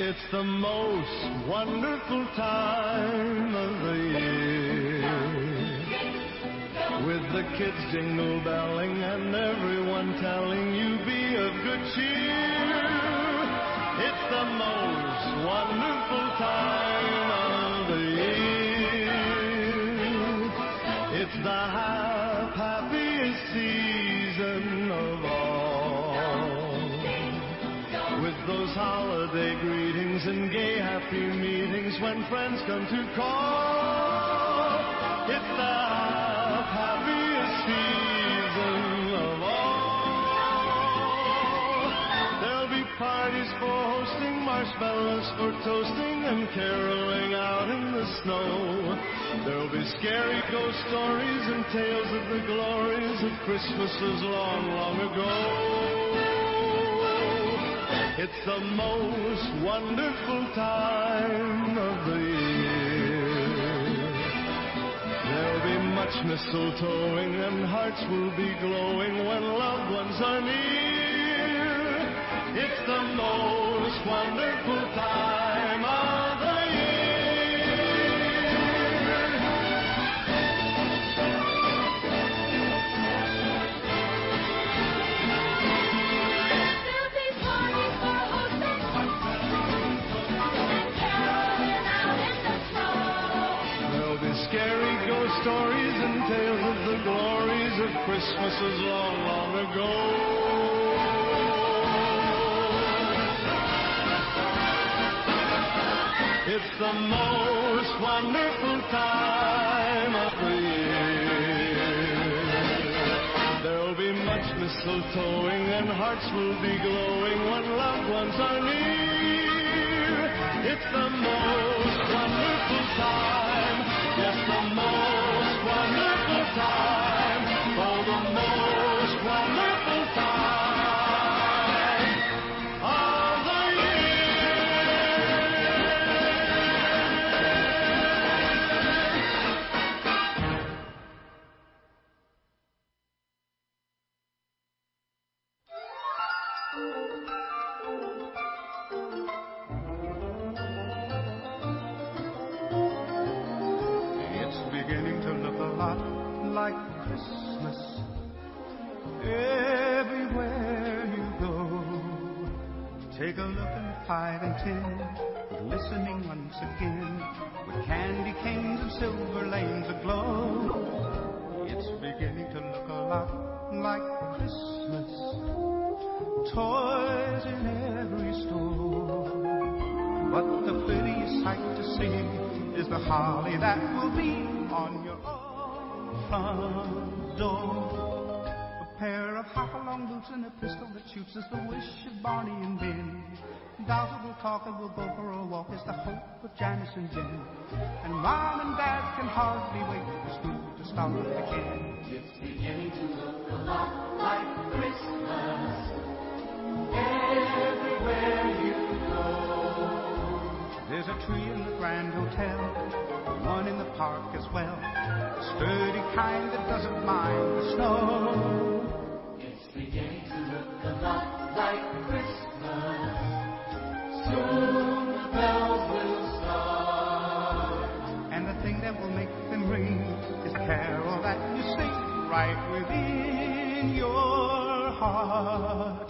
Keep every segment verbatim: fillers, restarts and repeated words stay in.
It's the most wonderful time of the year, with the kids jingle-belling and everyone telling you be of good cheer. It's the most wonderful time of the year. It's the hap- happiest season of all, with those holiday greetings and gay happy meetings when friends come to call. It's the happiest season of all. There'll be parties for hosting, marshmallows for toasting, and caroling out in the snow. There'll be scary ghost stories and tales of the glories of Christmases long, long ago. It's the most wonderful time of the year. There'll be much mistletoeing and hearts will be glowing when loved ones are near. It's the most wonderful time of the year. There'll be parties for hosting and caroling out in the snow. There'll be scary ghost stories and tales of the glories of Christmases long, long ago. It's the most wonderful time of the year. There'll be much mistletoeing and hearts will be glowing when loved ones are near. It's the most wonderful time. Yes, the most wonderful time. Oh, the most wonderful time of the It's beginning to look a lot like Christmas everywhere you go. Take a look in the five and ten, glistening once again, with candy canes and silver lanes aglow. It's beginning to look a lot like Christmas, toys in every store. But the prettiest sight to see is the holly that will be on your own front door. A pair of hop-along boots and a pistol that shoots is the wish of Barney and Ben. Dolls that will talk and will go for a walk is the hope of Janice and Jen. And Mom and Dad can hardly wait for school to start again. It's beginning to look a lot like Christmas everywhere you go. There's a tree in the Grand Hotel, one in the park as well, a sturdy kind that doesn't mind the snow. It's beginning to look a lot like Christmas. Soon the bells will start. And the thing that will make them ring is the carol that you sing right within your heart.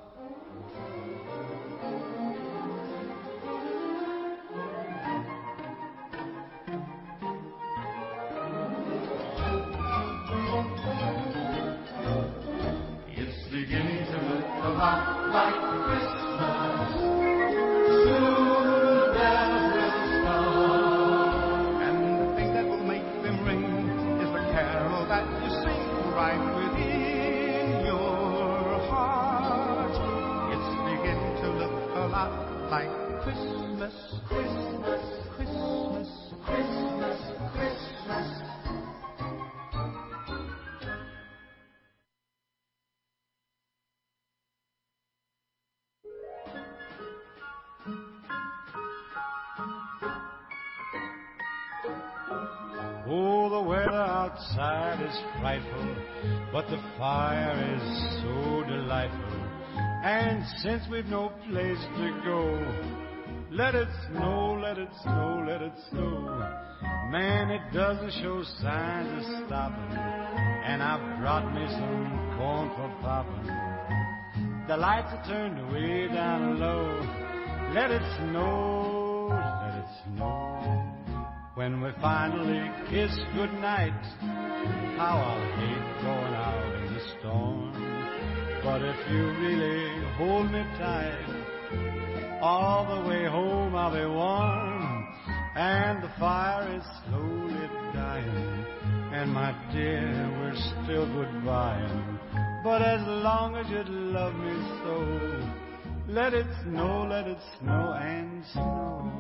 It's beginning to look a lot like Christmas. Soon the bells will start. And the thing that will make them ring is the carol that you sing right within your heart. It's beginning to look a lot like Christmas, Christmas, Christmas, Christmas, Christmas. Oh, the weather outside is frightful, but the fire is so delightful. And since we've no place to go, Let it snow, let it snow, let it snow. Man, it doesn't show signs of stopping. And I've brought me some corn for popping. The lights are turned way down low. Let it snow, let it snow. When we finally kiss goodnight, how I'll hate going out in the storm. But if you really hold me tight, all the way home I'll be warm. And the fire is slowly dying. And my dear, we're still goodbying. But as long as you love me so, let it snow, let it snow and snow.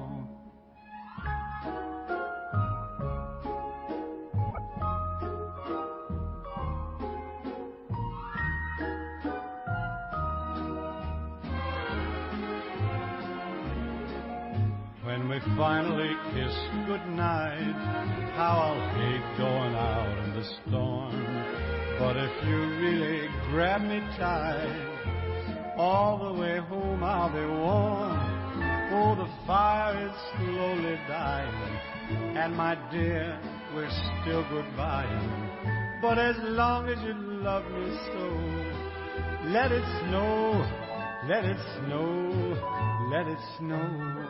When we finally kiss goodnight, how I'll hate going out in the storm. But if you really grab me tight, all the way home I'll be warm. Oh, the fire is slowly dying, and my dear, we're still goodbying. But as long as you love me so, let it snow, let it snow, let it snow.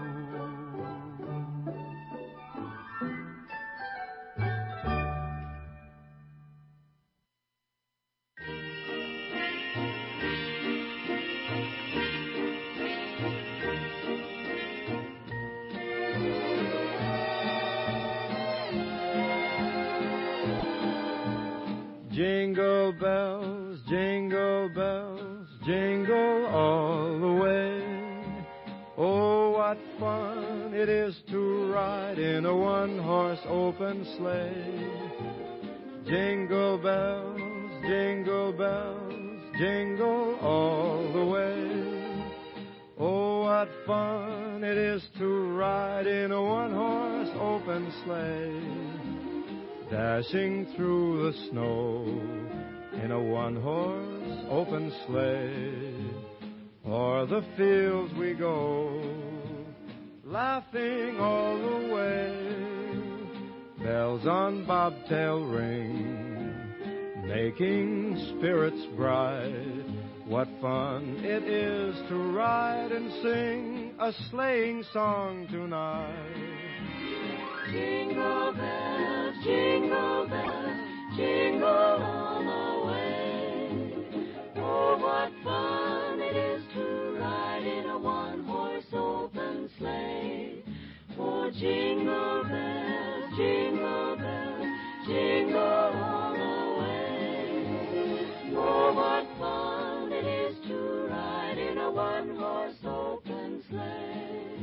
Jingle bells, jingle bells, jingle all the way. Oh, what fun it is to ride in a one-horse open sleigh. Jingle bells, jingle bells, jingle all the way. Oh, what fun it is to ride in a one-horse open sleigh. Dashing through the snow in a one-horse open sleigh. O'er the fields we go, laughing all the way. Bells on bobtail ring, making spirits bright. What fun it is to ride and sing a sleighing song tonight. Jingle bells, jingle bells, jingle all the way. Oh, what fun it is to ride in a one-horse open sleigh. Oh, jingle bells, jingle bells, jingle all the way. Oh, what fun it is to ride in a one-horse open sleigh.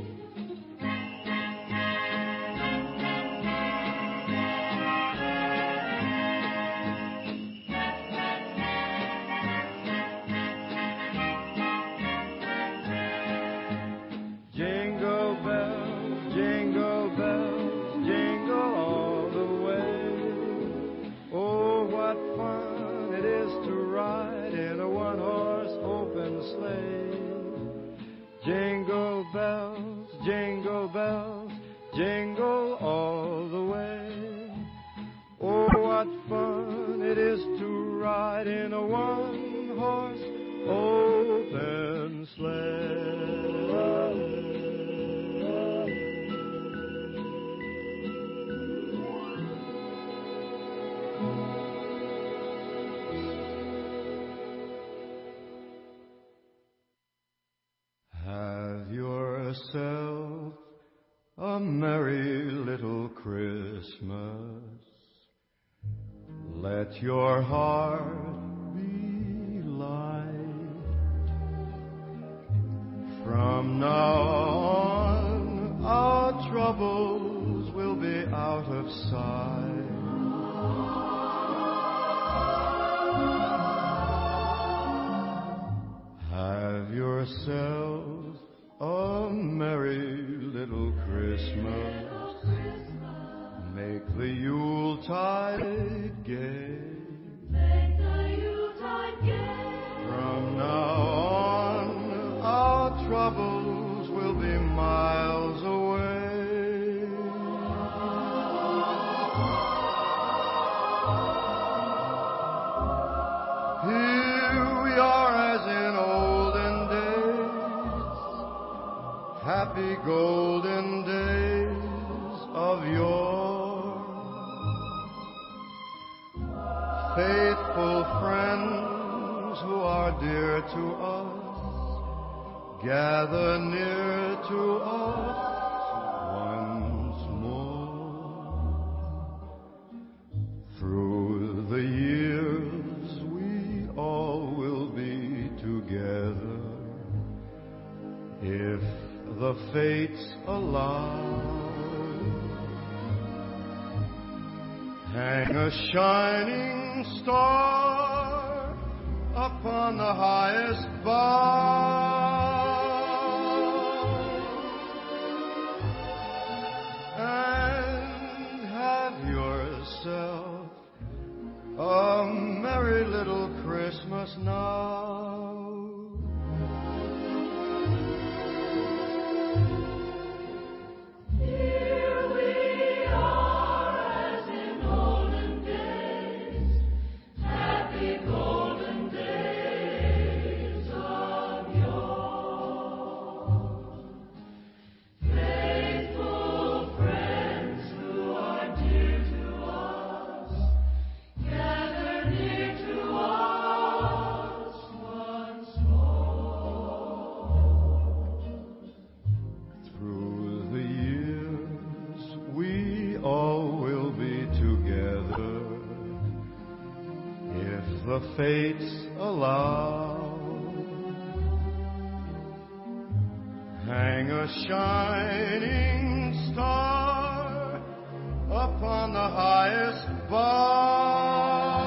Jingle bells, jingle bells, jingle all the way. Oh, what fun it is to ride in a one-horse open sleigh. Have yourself a merry little Christmas. Let your heart be light. From now on, our troubles will be out of sight. Have yourself a merry little Christmas. Make the Yuletide gay. Make the Yuletide gay. From now on, our troubles will be mild. happy golden days of yore. Faithful friends who are dear to us, gather near to us once more. Through the years we all will be together, if the fates allow. Hang a shining star upon the highest bough, and have yourself a merry little Christmas now. The fates allow. Hang a shining star upon the highest bough,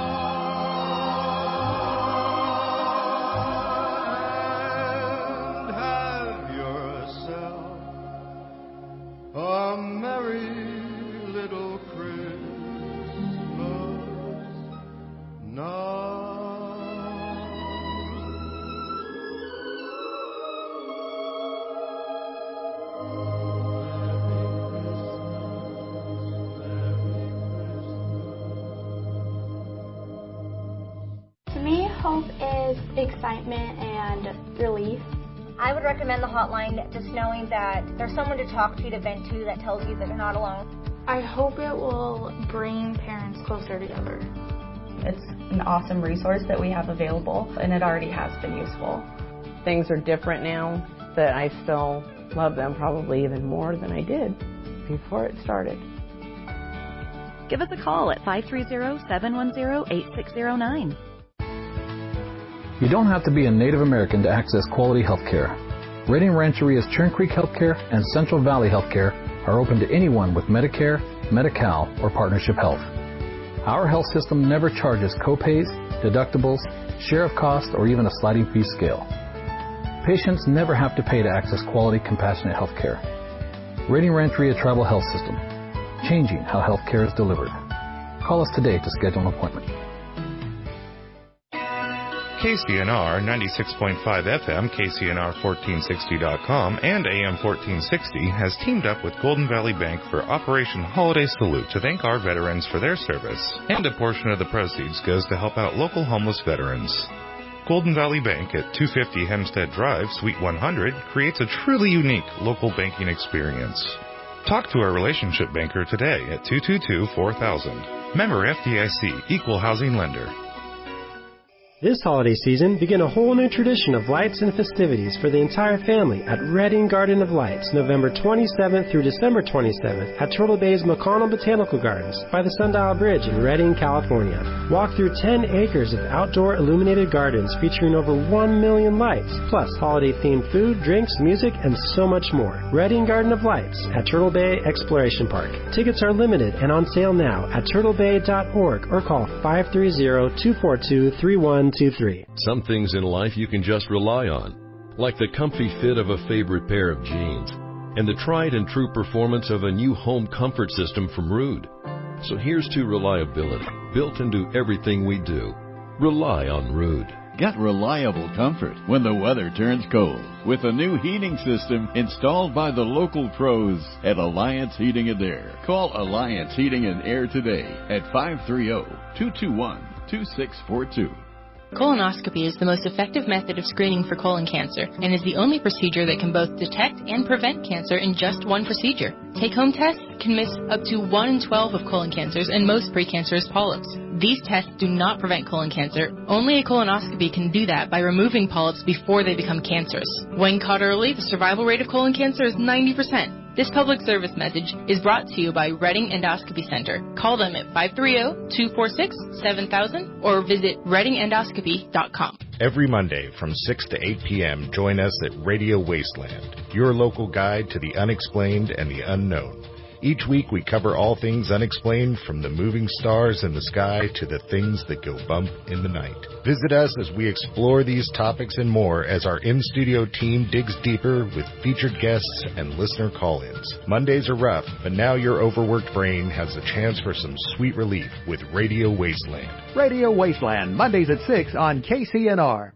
and have yourself a merry little Christmas now. Hope is excitement and relief. I would recommend the hotline, just knowing that there's someone to talk to, to vent to, that tells you that you're not alone. I hope it will bring parents closer together. It's an awesome resource that we have available, and it already has been useful. Things are different now, but I still love them probably even more than I did before it started. Give us a call at five three zero, seven one zero, eight six zero nine. You don't have to be a Native American to access quality health care. Redding Rancheria's Churn Creek Healthcare and Central Valley Healthcare are open to anyone with Medicare, Medi-Cal, or Partnership Health. Our health system never charges copays, deductibles, share of cost, or even a sliding fee scale. Patients never have to pay to access quality, compassionate health care. Redding Rancheria Tribal Health System, changing how health care is delivered. Call us today to schedule an appointment. K C N R ninety-six point five F M, K C N R fourteen sixty dot com, and A M fourteen sixty has teamed up with Golden Valley Bank for Operation Holiday Salute to thank our veterans for their service, and a portion of the proceeds goes to help out local homeless veterans. Golden Valley Bank at two fifty Hempstead Drive, Suite one hundred, creates a truly unique local banking experience. Talk to our relationship banker today at two two two, four thousand. Member F D I C, Equal Housing Lender. This holiday season, begin a whole new tradition of lights and festivities for the entire family at Redding Garden of Lights, November twenty-seventh through December twenty-seventh at Turtle Bay's McConnell Botanical Gardens by the Sundial Bridge in Redding, California. Walk through ten acres of outdoor illuminated gardens featuring over one million lights, plus holiday-themed food, drinks, music, and so much more. Redding Garden of Lights at Turtle Bay Exploration Park. Tickets are limited and on sale now at turtle bay dot org or call five three zero, two four two, three one two three. Some things in life you can just rely on, like the comfy fit of a favorite pair of jeans and the tried and true performance of a new home comfort system from Rude. So here's to reliability, built into everything we do. Rely on Rude. Get reliable comfort when the weather turns cold with a new heating system installed by the local pros at Alliance Heating and Air. Call Alliance Heating and Air today at five three zero, two two one, two six four two. Colonoscopy is the most effective method of screening for colon cancer and is the only procedure that can both detect and prevent cancer in just one procedure. Take-home tests can miss up to one in twelve of colon cancers and most precancerous polyps. These tests do not prevent colon cancer. Only a colonoscopy can do that by removing polyps before they become cancerous. When caught early, the survival rate of colon cancer is ninety percent. This public service message is brought to you by Reading Endoscopy Center. Call them at five three zero, two four six, seven thousand or visit reading endoscopy dot com. Every Monday from six to eight p.m., join us at Radio Wasteland, your local guide to the unexplained and the unknown. Each week we cover all things unexplained, from the moving stars in the sky to the things that go bump in the night. Visit us as we explore these topics and more as our in-studio team digs deeper with featured guests and listener call-ins. Mondays are rough, but now your overworked brain has a chance for some sweet relief with Radio Wasteland. Radio Wasteland, Mondays at six on K C N R.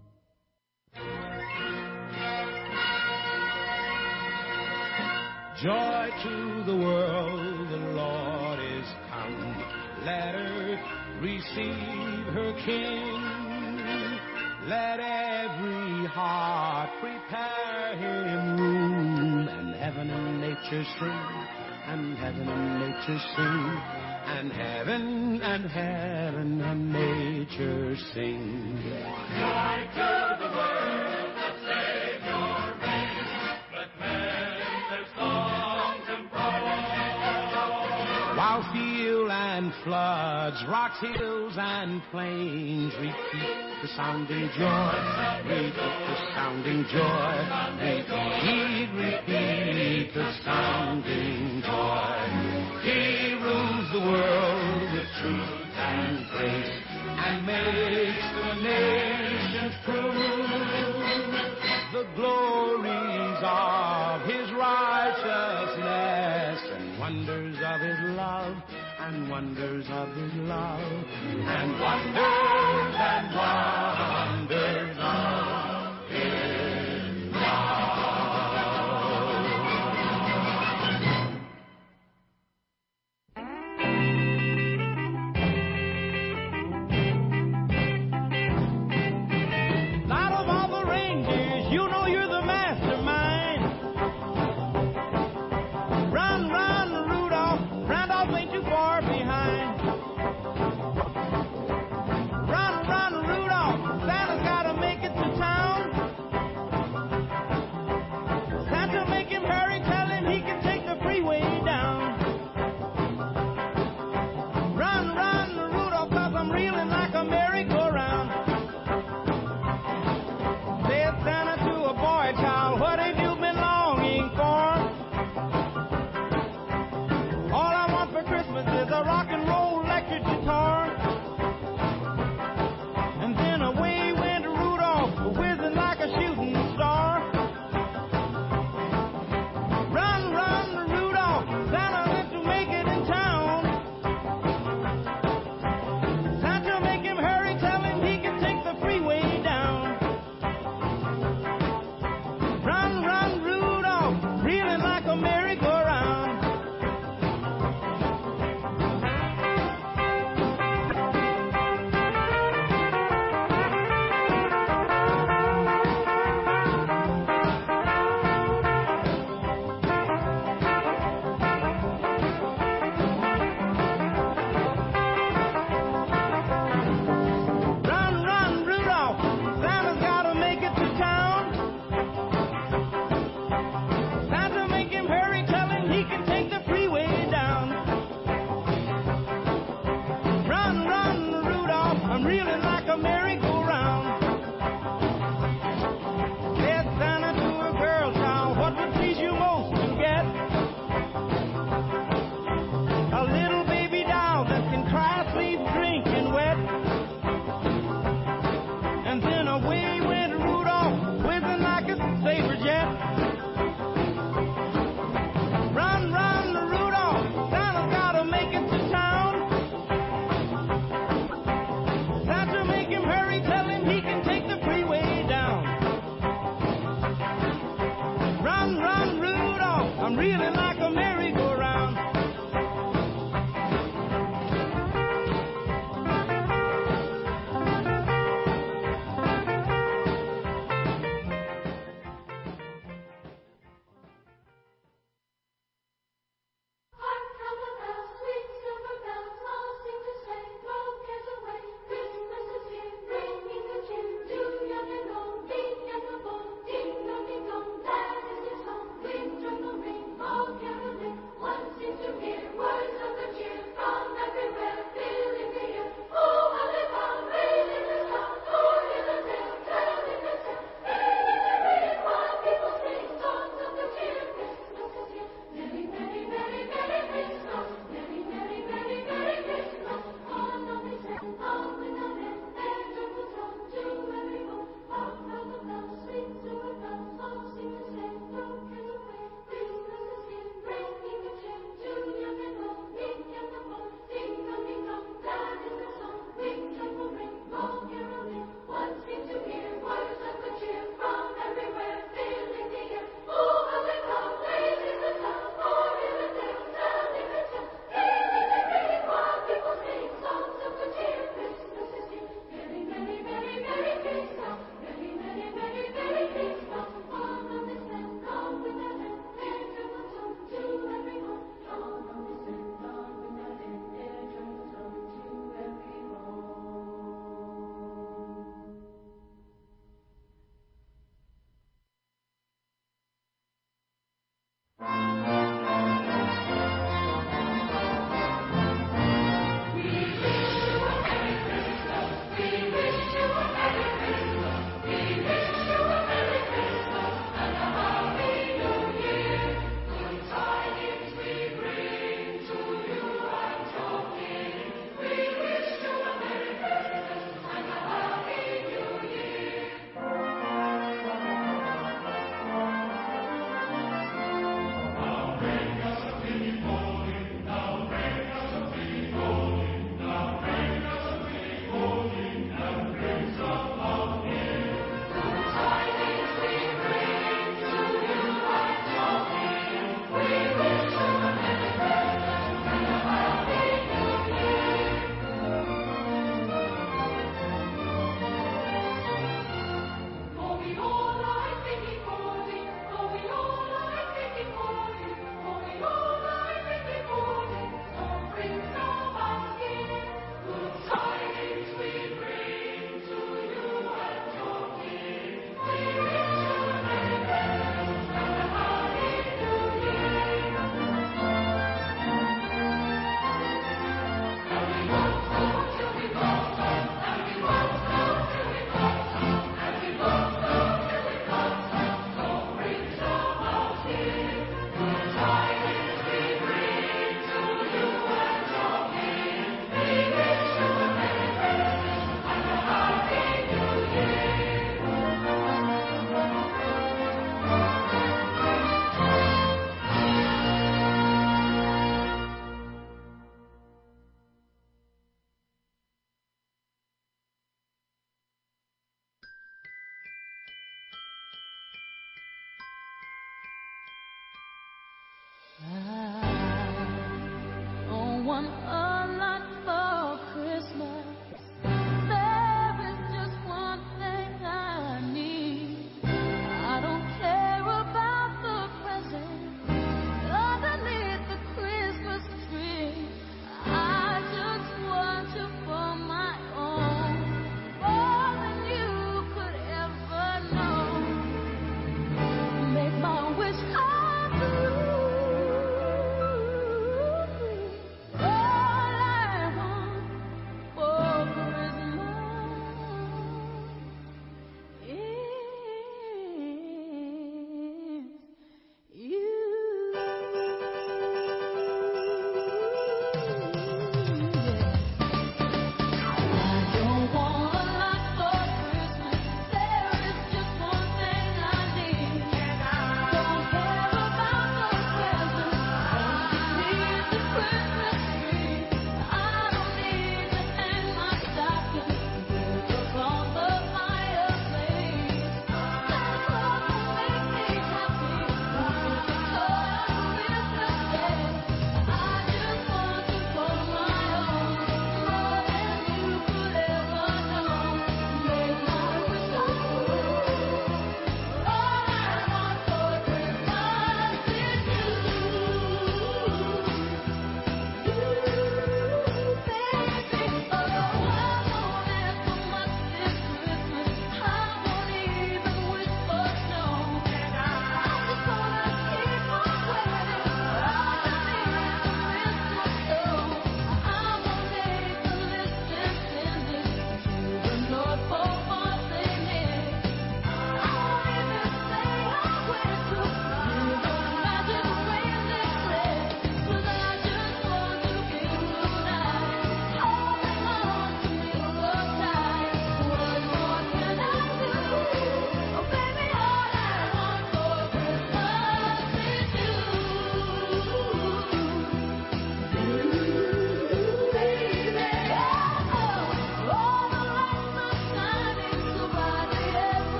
Joy to the world, the Lord is come. Let earth receive her King. Let every heart prepare him room. And heaven and nature sing, and heaven and nature sing, and heaven and heaven and nature sing. Joy to the world, the Savior reigns. Let men their songs impart. While field and floods, rocks, hills, and plains repeat the sounding joy, repeat the sounding joy, repeat, repeat the sounding joy. He rules the world with truth and grace, and makes the nations prove the glories of his righteousness, and wonders of his love, and wonders of his love, and wonders and wonders of his love. Out of all the reindeers, you know you're the mastermind. Run, run, Rudolph, Randolph ain't too far behind. Run, run, Rudolph,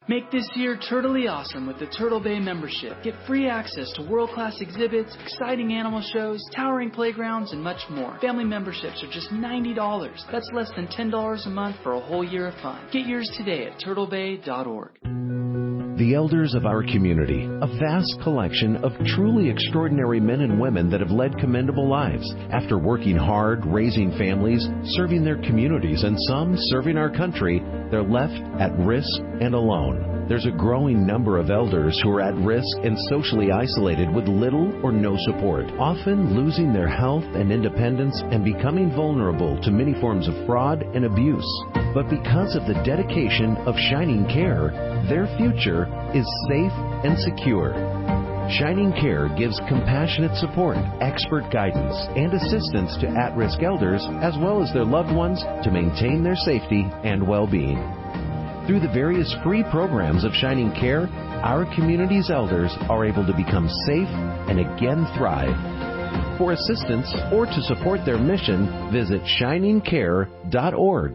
Make this year Turtley awesome with the Turtle Bay membership. Get free access to world-class exhibits, exciting animal shows, towering playgrounds, and much more. Family memberships are just ninety dollars. That's less than ten dollars a month for a whole year of fun. Get yours today at turtle bay dot org. The elders of our community, a vast collection of truly extraordinary men and women that have led commendable lives. After working hard, raising families, serving their communities, and some serving our country, they're left at risk and alone. There's a growing number of elders who are at risk and socially isolated with little or no support, often losing their health and independence and becoming vulnerable to many forms of fraud and abuse. But because of the dedication of Shining Care, their future is safe and secure. Shining Care gives compassionate support, expert guidance, and assistance to at-risk elders as well as their loved ones to maintain their safety and well-being. Through the various free programs of Shining Care, our community's elders are able to become safe and again thrive. For assistance or to support their mission, visit shining care dot org.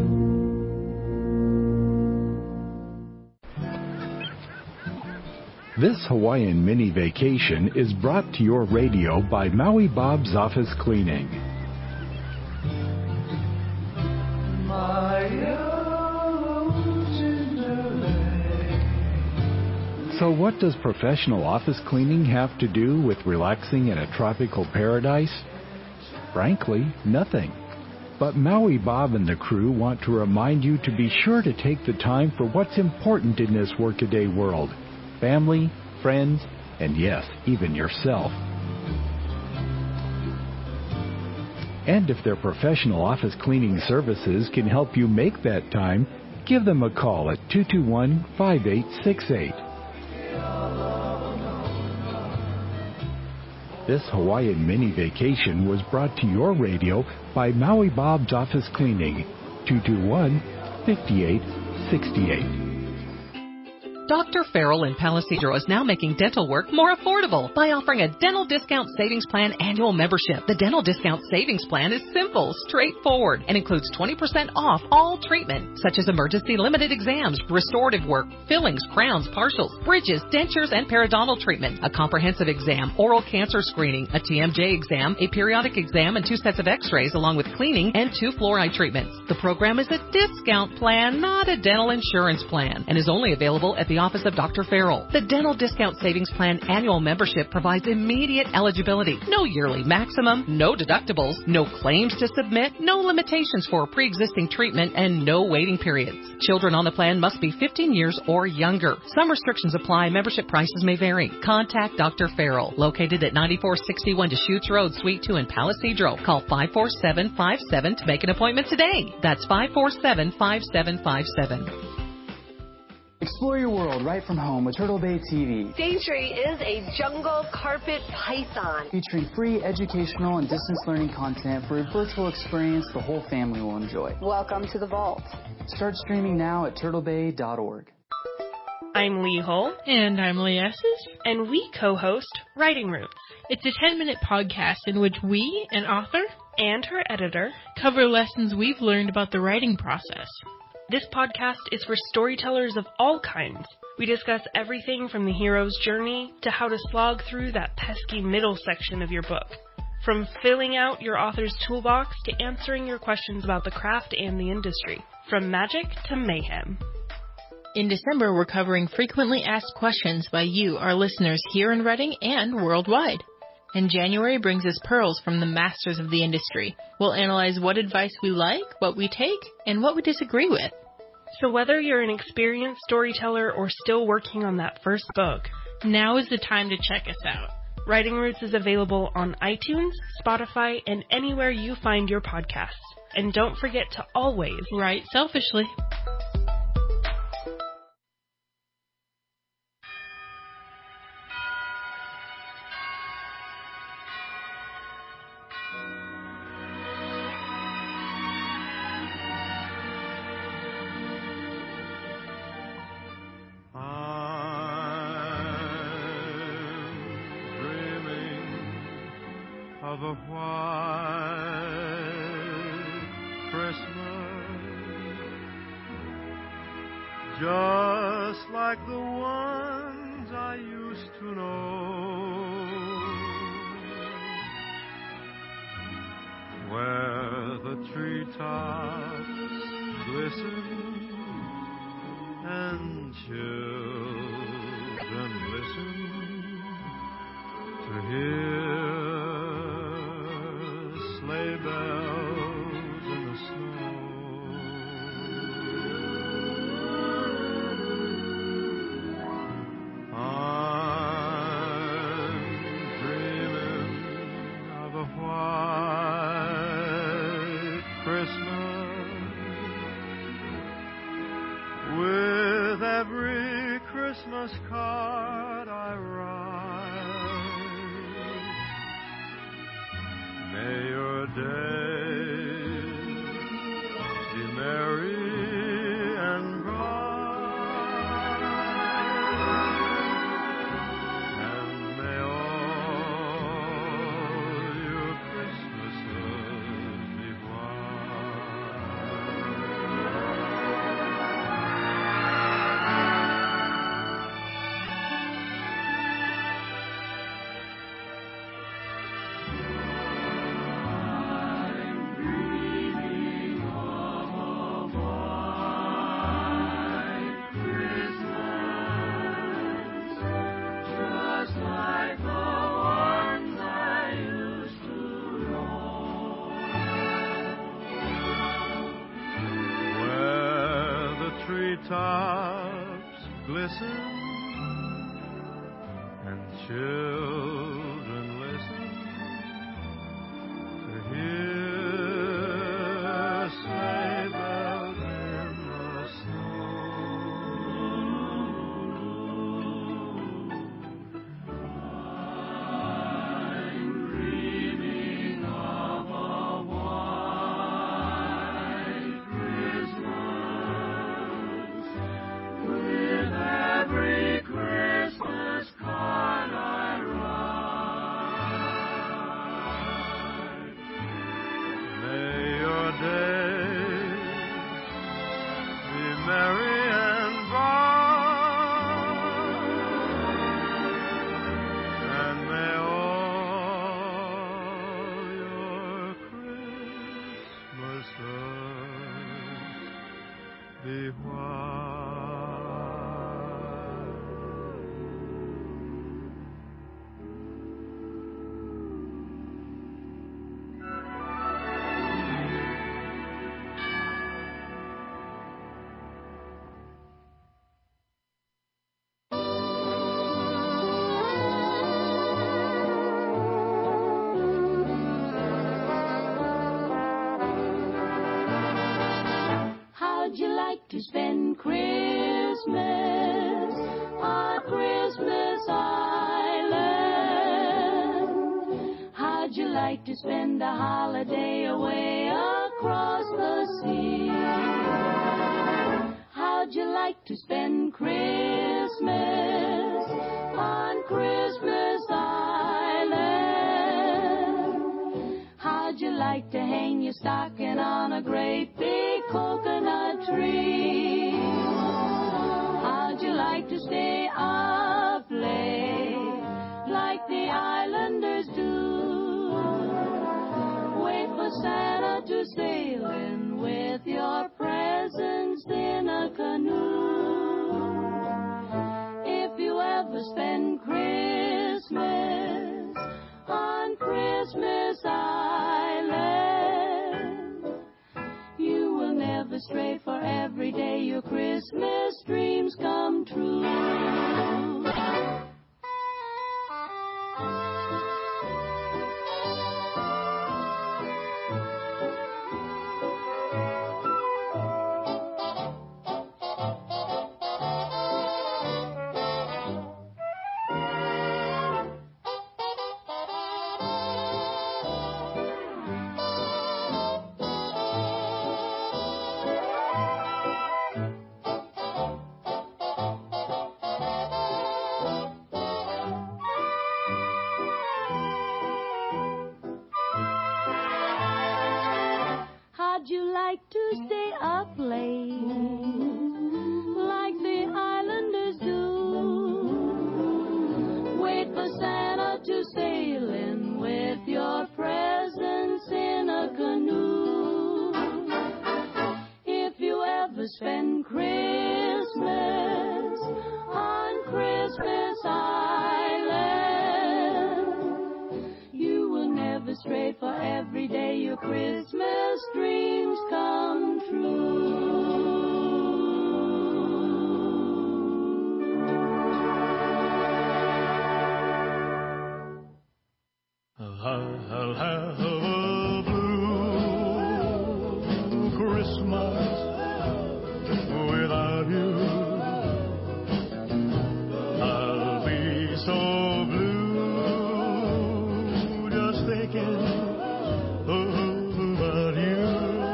This Hawaiian mini vacation is brought to your radio by Maui Bob's Office Cleaning. So what does professional office cleaning have to do with relaxing in a tropical paradise? Frankly, nothing. But Maui Bob and the crew want to remind you to be sure to take the time for what's important in this workaday world. Family, friends, and yes, even yourself. And if their professional office cleaning services can help you make that time, give them a call at two two one, five eight six eight. This Hawaiian mini vacation was brought to your radio by Maui Bob's Office Cleaning, two two one, five eight six eight. Doctor Farrell in Palo Cedro is now making dental work more affordable by offering a Dental Discount Savings Plan annual membership. The Dental Discount Savings Plan is simple, straightforward, and includes twenty percent off all treatment, such as emergency limited exams, restorative work, fillings, crowns, partials, bridges, dentures, and periodontal treatment, a comprehensive exam, oral cancer screening, a T M J exam, a periodic exam, and two sets of x-rays, along with cleaning and two fluoride treatments. The program is a discount plan, not a dental insurance plan, and is only available at the office of Doctor Farrell. The Dental Discount Savings Plan annual membership provides immediate eligibility, no yearly maximum, no deductibles, no claims to submit, no limitations for pre-existing treatment, and no waiting periods. Children on the plan must be fifteen years or younger. Some restrictions apply. Membership prices may vary. Contact Doctor Farrell, located at ninety-four sixty-one Deschutes Road, Suite two in Palo Cedro. Call five four seven five seven to make an appointment today. That's five four seven five seven five seven. Explore your world right from home with Turtle Bay T V. Daintree is a jungle carpet python. Featuring free educational and distance learning content for a virtual experience the whole family will enjoy. Welcome to the vault. Start streaming now at turtle bay dot org. I'm Lee Hull. And I'm Lee Esses. And we co-host Writing Roots. It's a ten-minute podcast in which we, an author, and her editor, cover lessons we've learned about the writing process. This podcast is for storytellers of all kinds. We discuss everything from the hero's journey to how to slog through that pesky middle section of your book. From filling out your author's toolbox to answering your questions about the craft and the industry. From magic to mayhem. In December, we're covering frequently asked questions by you, our listeners here in Reading and worldwide. And January brings us pearls from the masters of the industry. We'll analyze what advice we like, what we take, and what we disagree with. So whether you're an experienced storyteller or still working on that first book, now is the time to check us out. Writing Roots is available on iTunes, Spotify, and anywhere you find your podcasts. And don't forget to always write selfishly. Of a white Christmas, just like the ones I used to know, where the treetops glisten and children listen to hear sleigh bells in the snow. I'm dreaming of a white Christmas with every Christmas card I write. May your days be merry and bright, and may all your Christmases be treetops glisten and children listen to hear sleigh bells in the snow. I'm dreaming of a white Christmas with every Christmas card I write. May your days be merry and bright, and may all your Christmases be white. How'd you like to spend Christmas on Christmas Island? How'd you like to spend a holiday away across the sea? How'd you like to spend Christmas on Christmas Island? How'd you like to hang your stocking on a great big coconut tree? How'd you like to stay up late like the islanders do? Wait for Santa to sail in with your presents in a canoe. If you ever spend Christmas on Christmas Island, you will never stray, for every day your Christmas dreams come true. straight, for every day your Christmas dreams come true. I'll have a blue Christmas without you. I'll be so blue just thinking about you.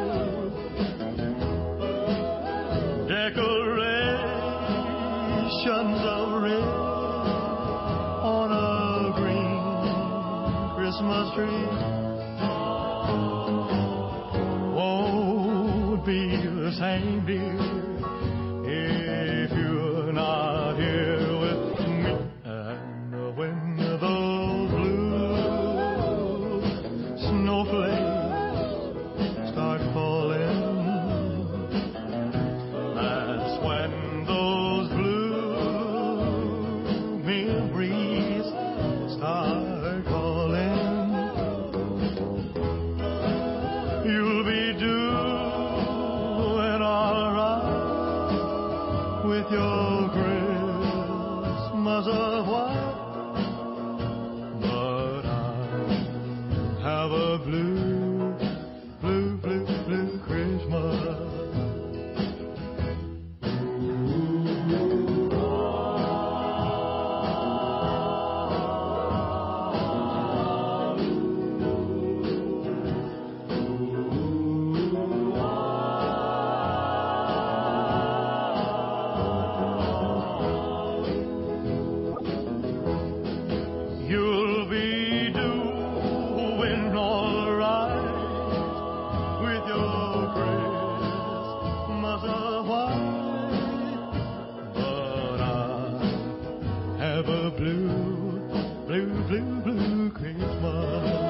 Decorations of red on a green Christmas tree won't be the same, dear, if you're not here with me. And when those blue snowflakes start falling, that's when those blue memories start calling. You'll be doing all right with your Christmas of white, but I have a blue, blue, blue, blue Christmas. You'll be doing all right with your Christmas of white, but I have a blue, blue, blue, blue Christmas.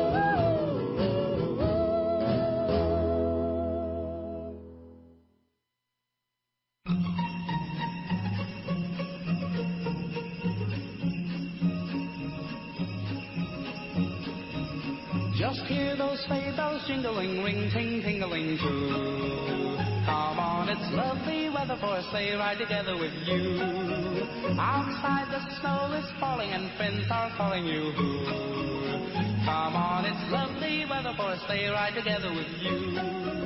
Just hear those sleigh bells jingling, ring, ting, tingling too. Come on, it's lovely weather for a sleigh ride together with you. Outside the snow is falling and friends are calling you. Come on, it's lovely weather for a sleigh ride together with you.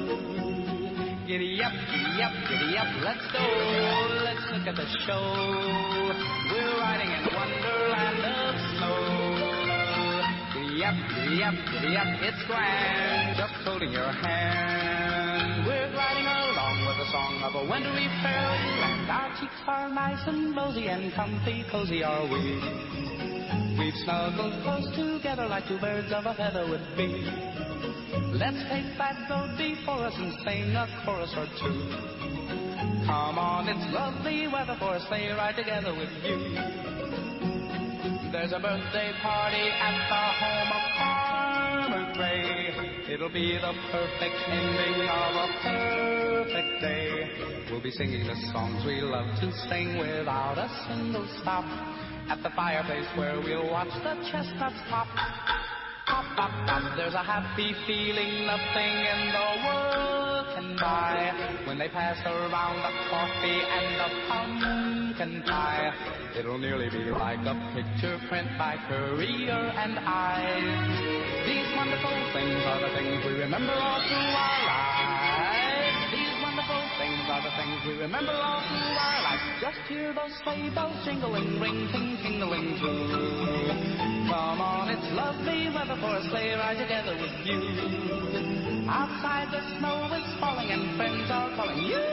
Giddy up, giddy up, giddy up, let's go. Let's look at the show. We're riding in Wonderland of snow. Giddy up, giddy up, giddy up, it's grand, just holding your hand. We're gliding along with the song of a wintry fairyland. Our cheeks are nice and rosy and comfy, cozy are we. We've snuggled close together like two birds of a feather would be. Let's take that road before us and sing a chorus or two. Come on, it's lovely weather for a sleigh ride together with you. There's a birthday party at the home of Farmer Gray. It'll be the perfect ending of a perfect day. We'll be singing the songs we love to sing without a single stop. At the fireplace where we'll watch the chestnuts pop. Pop, pop, pop. There's a happy feeling nothing in the world can buy when they pass around the coffee and the pumpkin pie. It'll nearly be like a picture print by Currier and Ives. These wonderful things are the things we remember all through our lives. These wonderful things are the things we remember all through our lives. Just hear those sleigh bells jingling, ring, ting, tingling too. Come on, it's lovely weather for a sleigh ride together with you. Outside the snow is falling and friends are calling you.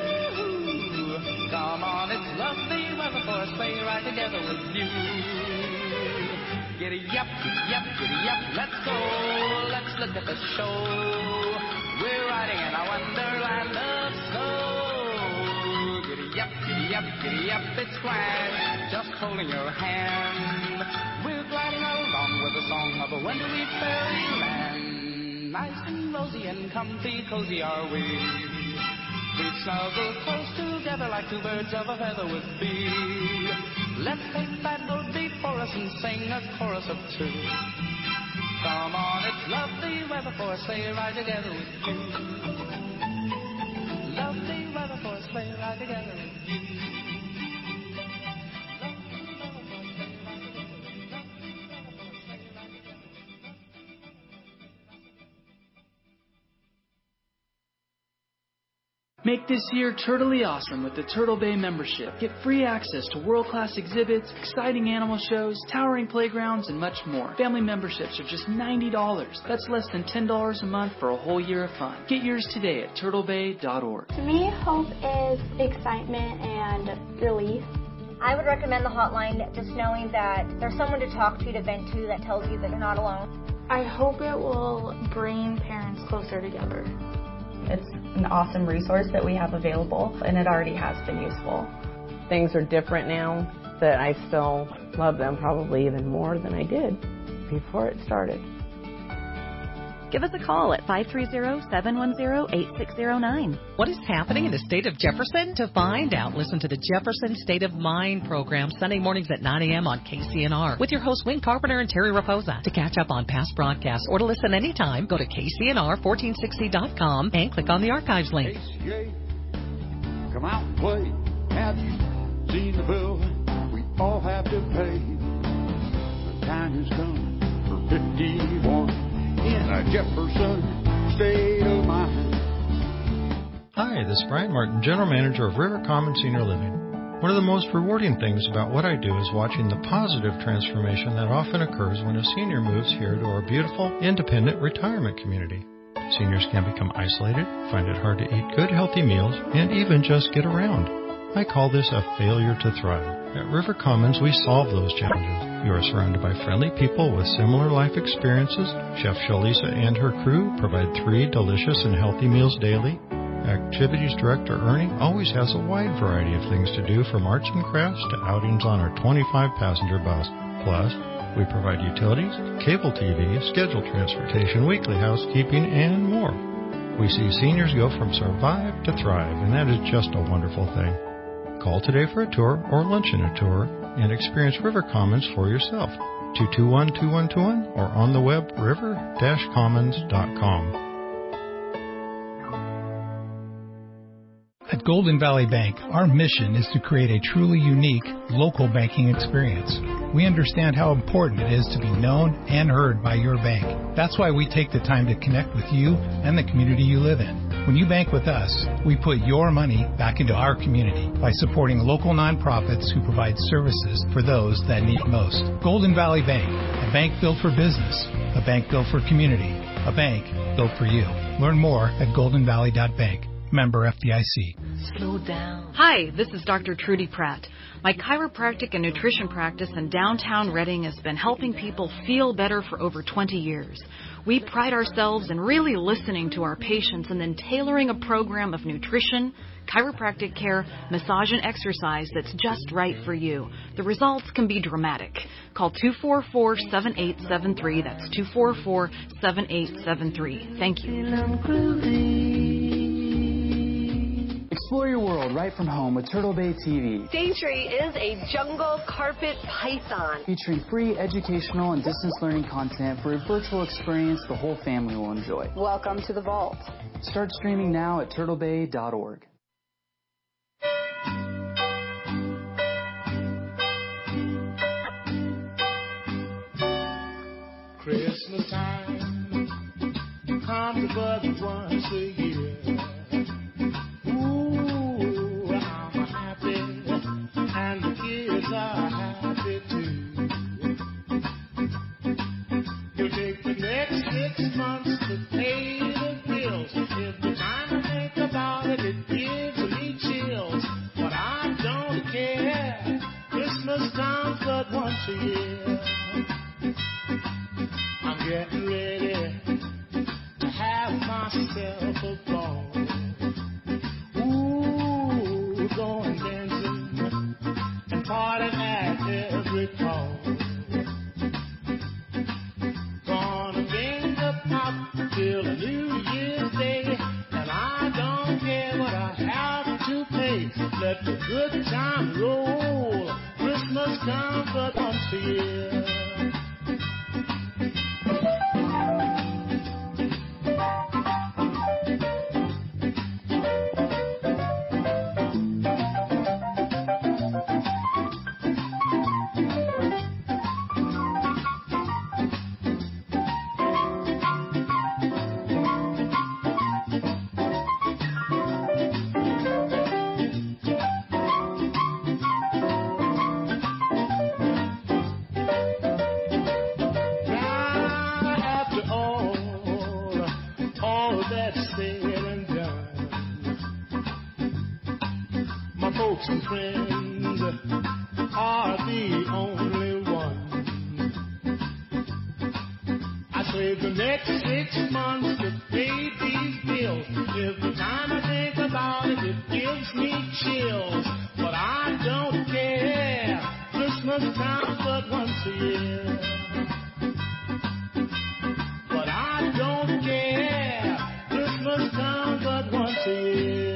Come on, it's lovely weather for a sleigh ride together with you. Giddy up, giddy up, giddy up, let's go. Let's look at the show. We're riding in a wonderland of snow. Giddy up, giddy up, giddy up, it's grand, just holding your hand. We're gliding along with the song of a wintry fairyland. Nice and rosy and comfy, cozy are we. We've snuggled close together like two birds of a feather would be. Let's take that road before us and sing a chorus of two. Come on, it's lovely weather for a sleigh ride together with you. Lovely weather for a sleigh ride together with you. Make this year totally awesome with the Turtle Bay membership. Get free access to world-class exhibits, exciting animal shows, towering playgrounds, and much more. Family memberships are just ninety dollars. That's less than ten dollars a month for a whole year of fun. Get yours today at turtle bay dot org. To me, hope is excitement and relief. I would recommend the hotline, just knowing that there's someone to talk to, to vent to, that tells you that you're not alone. I hope it will bring parents closer together. It's an awesome resource that we have available, and it already has been useful. Things are different now, that I still love them probably even more than I did before it started. Give us a call at five three zero, seven one zero, eight six zero nine. What is happening in the state of Jefferson? To find out, listen to the Jefferson State of Mind program Sunday mornings at nine a.m. on K C N R with your hosts Wayne Carpenter and Terry Raposa. To catch up on past broadcasts or to listen anytime, go to K C N R fourteen sixty dot com and click on the archives link. A C A, come out and play. Have you seen the bill we all have to pay? The time has come for fifty-one. In a Jefferson state of mind. Hi, this is Brian Martin, General Manager of River Common Senior Living. One of the most rewarding things about what I do is watching the positive transformation that often occurs when a senior moves here to our beautiful, independent retirement community. Seniors can become isolated, find it hard to eat good, healthy meals, and even just get around. I call this a failure to thrive. At River Commons, we solve those challenges. You are surrounded by friendly people with similar life experiences. Chef Shalisa and her crew provide three delicious and healthy meals daily. Activities Director Ernie always has a wide variety of things to do, from arts and crafts to outings on our twenty-five passenger bus. Plus, we provide utilities, cable T V, scheduled transportation, weekly housekeeping, and more. We see seniors go from survive to thrive, and that is just a wonderful thing. Call today for a tour or lunch in a tour and experience River Commons for yourself. two two one, two one two one or on the web river dash commons dot com. At Golden Valley Bank, our mission is to create a truly unique local banking experience. We understand how important it is to be known and heard by your bank. That's why we take the time to connect with you and the community you live in. When you bank with us, we put your money back into our community by supporting local nonprofits who provide services for those that need it most. Golden Valley Bank, a bank built for business, a bank built for community, a bank built for you. Learn more at golden valley dot bank. Member F D I C. Slow down. Hi, this is Doctor Trudy Pratt. My chiropractic and nutrition practice in downtown Reading has been helping people feel better for over twenty years. We pride ourselves in really listening to our patients and then tailoring a program of nutrition, chiropractic care, massage, and exercise that's just right for you. The results can be dramatic. Call two four four, seven eight seven three. That's two four four, seven eight seven three. Thank you. Explore your world right from home with Turtle Bay T V. Daintree is a jungle carpet python. Featuring free educational and distance learning content for a virtual experience the whole family will enjoy. Welcome to the vault. Start streaming now at turtle bay dot org. Christmas time comes but once a year. Ooh, I'm happy, and the kids are happy too. You take the next six months to pay the bills. Every time I think about it, it gives me chills. But I don't care. Christmas comes but once a year. I'm getting ready to have myself a ball. Ooh, going dancing and partying at every call. Gonna bring the pop till a New Year's Day, and I don't care what I have to pay. Let the good time roll. Christmas comes but once a year. take the next six months to pay these bills. Every time I think about it, it gives me chills. But I don't care. Christmas comes but once a year. But I don't care. Christmas comes but once a year.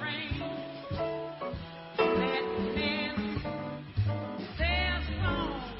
Stay strong.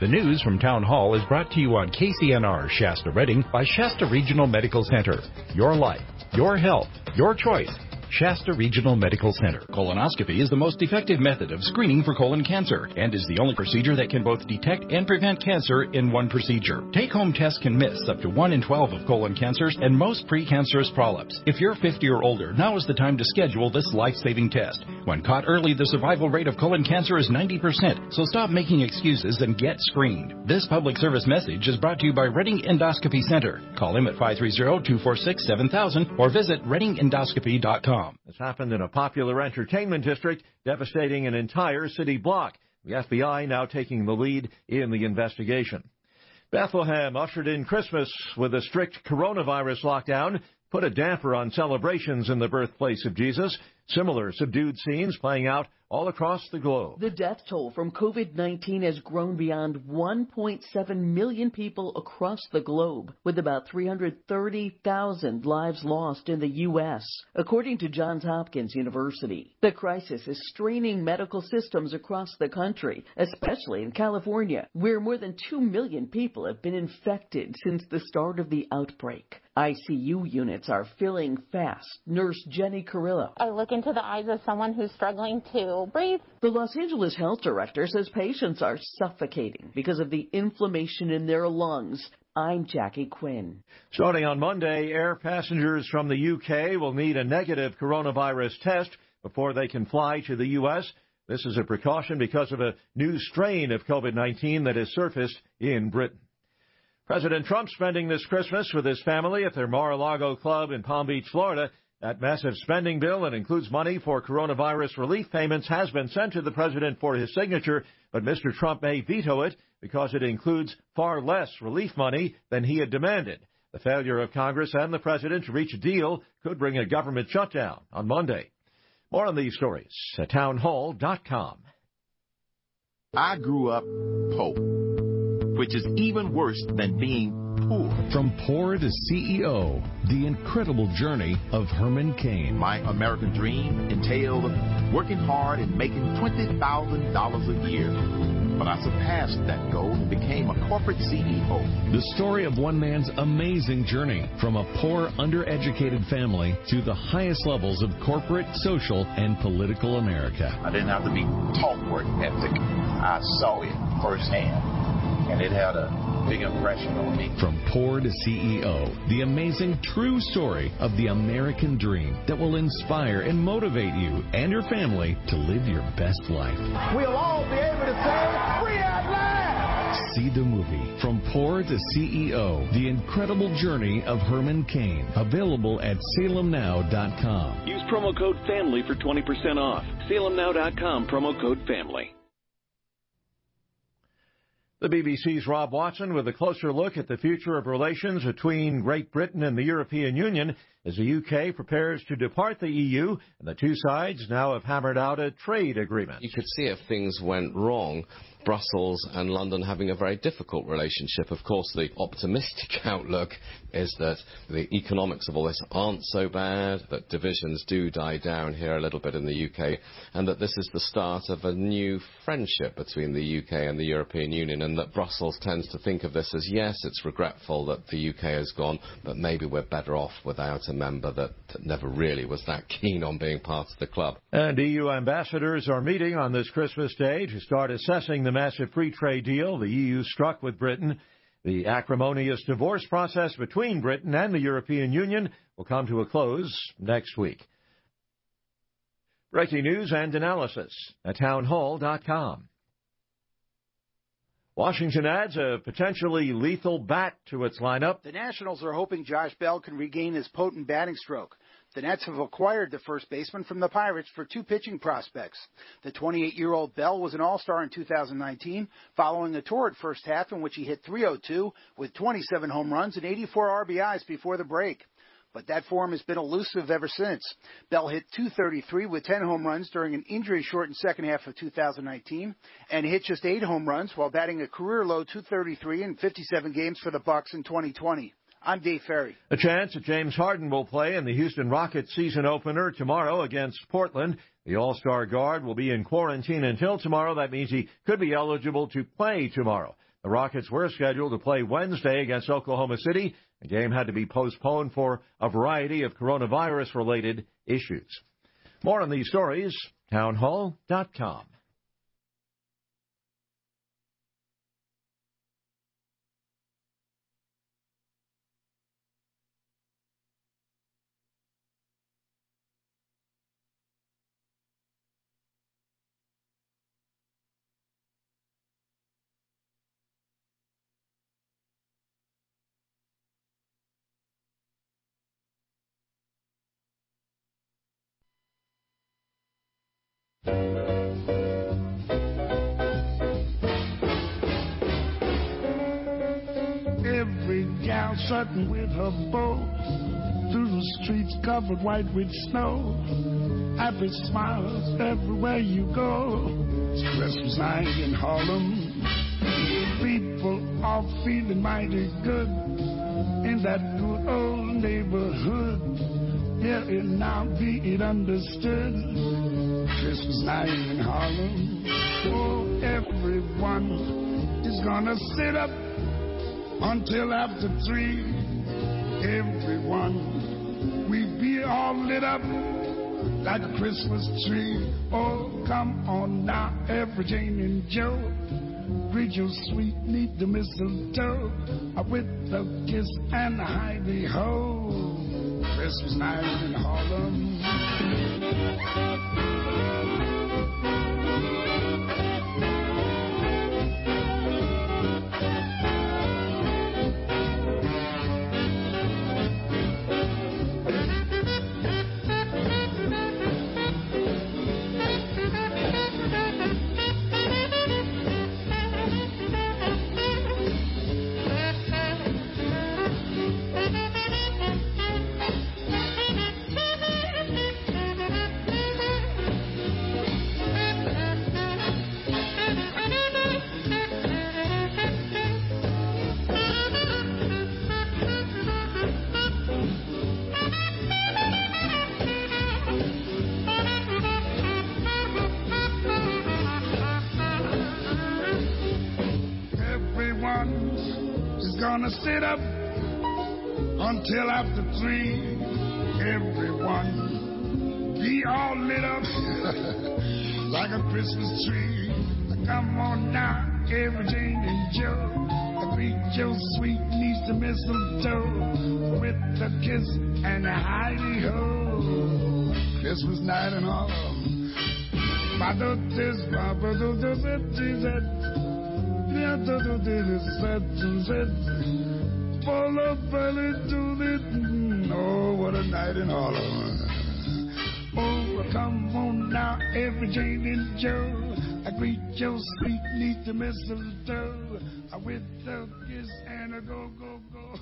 The news from Town Hall is brought to you on K C N R Shasta Redding by Shasta Regional Medical Center. Your life, your health, your choice. Shasta Regional Medical Center. Colonoscopy is the most effective method of screening for colon cancer and is the only procedure that can both detect and prevent cancer in one procedure. Take-home tests can miss up to one in twelve of colon cancers and most precancerous polyps. If you're fifty or older, now is the time to schedule this life-saving test. When caught early, the survival rate of colon cancer is ninety percent, so stop making excuses and get screened. This public service message is brought to you by Redding Endoscopy Center. Call him at five three zero, two four six, seven thousand or visit redding endoscopy dot com. This happened in a popular entertainment district, devastating an entire city block. The F B I now taking the lead in the investigation. Bethlehem ushered in Christmas with a strict coronavirus lockdown, put a damper on celebrations in the birthplace of Jesus. Similar subdued scenes playing out all across the globe. The death toll from COVID nineteen has grown beyond one point seven million people across the globe, with about three hundred thirty thousand lives lost in the U S, according to Johns Hopkins University. The crisis is straining medical systems across the country, especially in California, where more than two million people have been infected since the start of the outbreak. I C U units are filling fast. Nurse Jenny Carrillo. I look into the eyes of someone who's struggling to breathe. The Los Angeles health director says patients are suffocating because of the inflammation in their lungs. I'm Jackie Quinn. Starting on Monday, air passengers from the U K will need a negative coronavirus test before they can fly to the U S. This is a precaution because of a new strain of COVID nineteen that has surfaced in Britain. President Trump spending this Christmas with his family at their Mar-a-Lago club in Palm Beach, Florida. That massive spending bill that includes money for coronavirus relief payments has been sent to the president for his signature, but Mister Trump may veto it because it includes far less relief money than he had demanded. The failure of Congress and the president to reach a deal could bring a government shutdown on Monday. More on these stories at town hall dot com. I grew up poor, which is even worse than being poor. From poor to C E O, the incredible journey of Herman Cain. My American dream entailed working hard and making twenty thousand dollars a year. But I surpassed that goal and became a corporate C E O. The story of one man's amazing journey from a poor, undereducated family to the highest levels of corporate, social, and political America. I didn't have to be taught work ethic. I saw it firsthand, and it had a big impression on me. From poor to C E O, the amazing true story of the American dream that will inspire and motivate you and your family to live your best life. We'll all be able to say, free at last! See the movie, From Poor to C E O, The Incredible Journey of Herman Cain, available at salem now dot com. Use promo code FAMILY for twenty percent off. salem now dot com, promo code FAMILY. The B B C's Rob Watson with a closer look at the future of relations between Great Britain and the European Union as the U K prepares to depart the E U, and the two sides now have hammered out a trade agreement. You could see if things went wrong, Brussels and London having a very difficult relationship. Of course, the optimistic outlook is that the economics of all this aren't so bad, that divisions do die down here a little bit in the U K, and that this is the start of a new friendship between the U K and the European Union, and that Brussels tends to think of this as, yes, it's regretful that the U K has gone, but maybe we're better off without a member that never really was that keen on being part of the club. And E U ambassadors are meeting on this Christmas Day to start assessing the massive free trade deal the E U struck with Britain. The acrimonious divorce process between Britain and the European Union will come to a close next week. Breaking news and analysis at town hall dot com. Washington adds a potentially lethal bat to its lineup. The Nationals are hoping Josh Bell can regain his potent batting stroke. The Nets have acquired the first baseman from the Pirates for two pitching prospects. The twenty-eight-year-old Bell was an all-star in two thousand nineteen, following a torrid first half in which he hit three oh two with twenty-seven home runs and eighty-four R B Is before the break. But that form has been elusive ever since. Bell hit two thirty-three with ten home runs during an injury-shortened second half of two thousand nineteen, and hit just eight home runs while batting a career-low two thirty-three in fifty-seven games for the Bucks in twenty twenty. I'm Dave Ferry. A chance that James Harden will play in the Houston Rockets season opener tomorrow against Portland. The All-Star guard will be in quarantine until tomorrow. That means he could be eligible to play tomorrow. The Rockets were scheduled to play Wednesday against Oklahoma City. The game had to be postponed for a variety of coronavirus-related issues. More on these stories, townhall dot com. Every gal strutting with her bow through the streets covered white with snow. Happy smiles everywhere you go. It's Christmas night in Harlem. People are feeling mighty good in that good old neighborhood. Hear it now, be it understood. Christmas night in Harlem. Oh, everyone is gonna sit up until after three. Everyone, we be all lit up like a Christmas tree. Oh, come on now, every Jane and Joe. Read your sweet, neat the mistletoe with a kiss and a hidey-ho. Christmas night in Harlem. Gonna sit up until after three. Everyone be all lit up like a Christmas tree. Come on now, every Jane and Joe. Greet your sweet niece to mistletoe with a kiss and a hidey-ho. Christmas night in Harlem. Oh, what a night in Harlem. Oh, come on now, every Jane and Joe. I greet your sweet niece to mistletoe with a kiss and a go, go, go.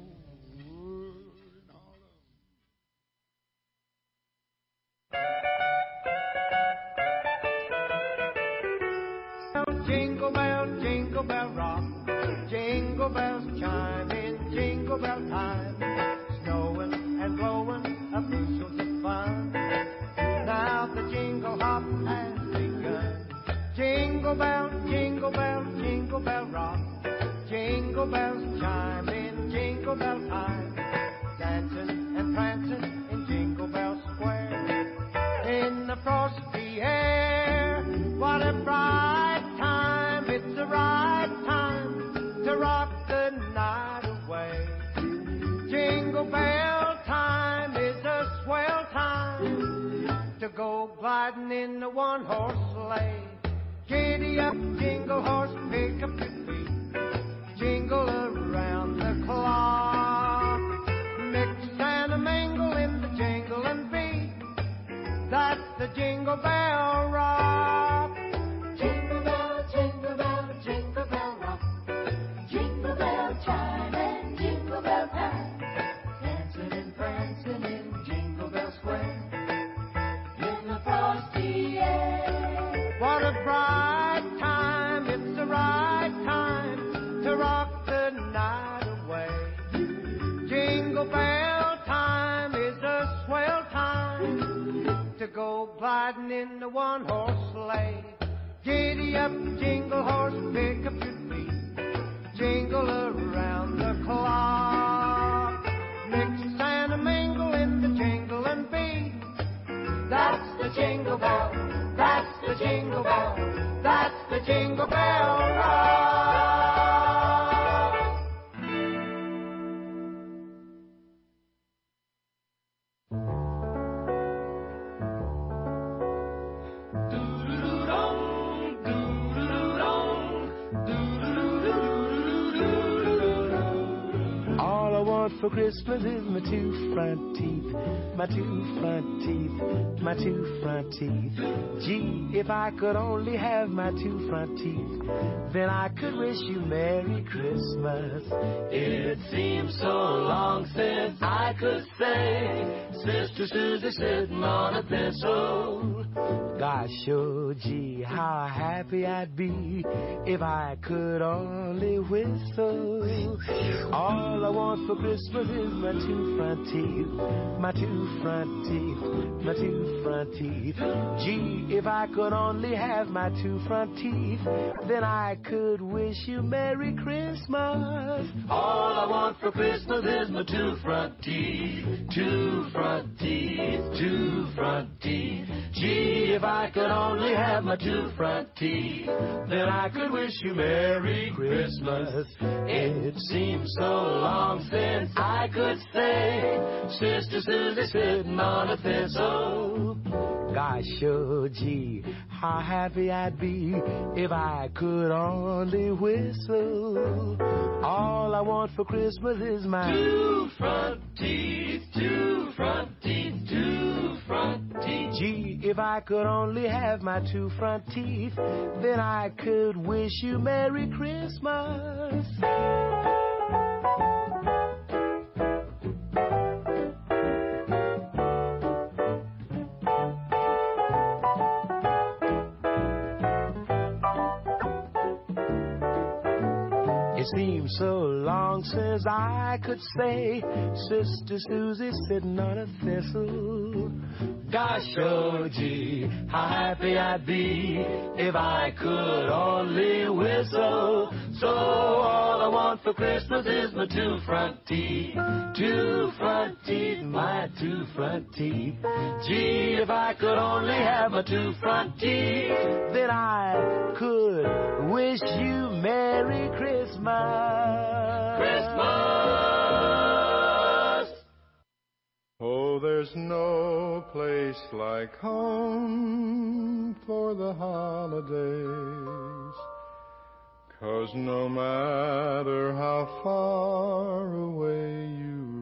Jingle bell, jingle bell rock, jingle bells chime in jingle bell time. Snowing and blowing a bushels of fun. Now the jingle hop has begun. Jingle bell, jingle bell, jingle bell rock, jingle bells chime in jingle bell time. Dancing and prancing in Jingle Bell Square. In the frosty air, what a bright time, it's the right time to rock the night away. Jingle bell time is a swell time to go gliding in the one-horse sleigh. Giddy up, jingle horse, pick up your feet, jingle around the clock. Mix and a mingle in the jingling beat, that's the Jingle Bell Rock. Jingle bell, jingle bell, jingle bell rock. Jingle bell chime and jingle bell time. Dancing and prancing in Jingle Bell Square. In the frosty air. What a bright time, it's the right time to rock the night away. Jingle bell time is a swell time to go gliding in the one-horse sleigh. Giddy up, jingle horse, pick up your feet, for Christmas is my two front teeth, my two front teeth, my two front teeth. Gee, if I could only have my two front teeth, then I could wish you Merry Christmas. It seems so long since I could say, Sister Susie sitting on a thistle. Gosh, oh gee, how happy I'd be if I could only whistle. All I want for Christmas is my two front teeth, my two front teeth, my two front teeth. Gee, if I could only have my two front teeth, then I could wish you Merry Christmas. All I want for Christmas is my two front teeth, two front teeth, two front teeth. Gee, if I could only have my two front teeth, then I could wish you Merry Christmas. It seems so long since I could say, Sister Susie sitting on a thistle. Gosh, oh gee, how happy I'd be if I could only whistle. All I want for Christmas is my two front teeth, two front teeth, two front teeth. Gee, if I could only have my two front teeth, then I could wish you Merry Christmas. It seems so long since I could say, Sister Susie sitting on a thistle. Gosh, oh gee, how happy I'd be if I could only whistle. So all I want for Christmas is my two front teeth, two front teeth, my two front teeth. Gee, if I could only have my two front teeth, then I could wish you Merry Christmas. Christmas! Oh, there's no place like home for the holidays, 'cause no matter how far away you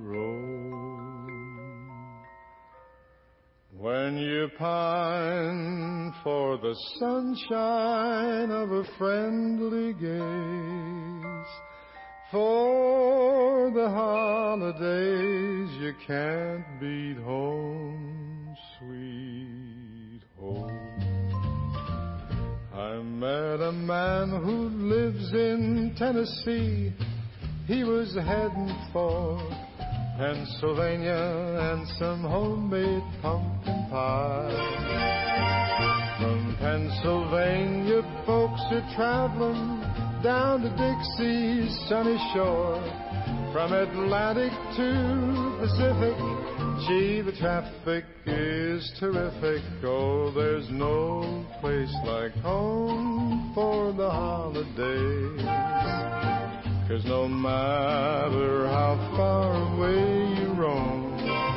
roam, when you pine for the sunshine of a friendly gaze, for the holidays you can't beat home, sweet home. I met a man who lives in Tennessee. He was heading for Pennsylvania and some homemade pumpkin pie. From Pennsylvania folks are traveling down to Dixie's sunny shore. From Atlantic to Pacific, gee, the traffic is terrific. Oh, there's no place like home for the holidays, 'cause no matter how far away you roam,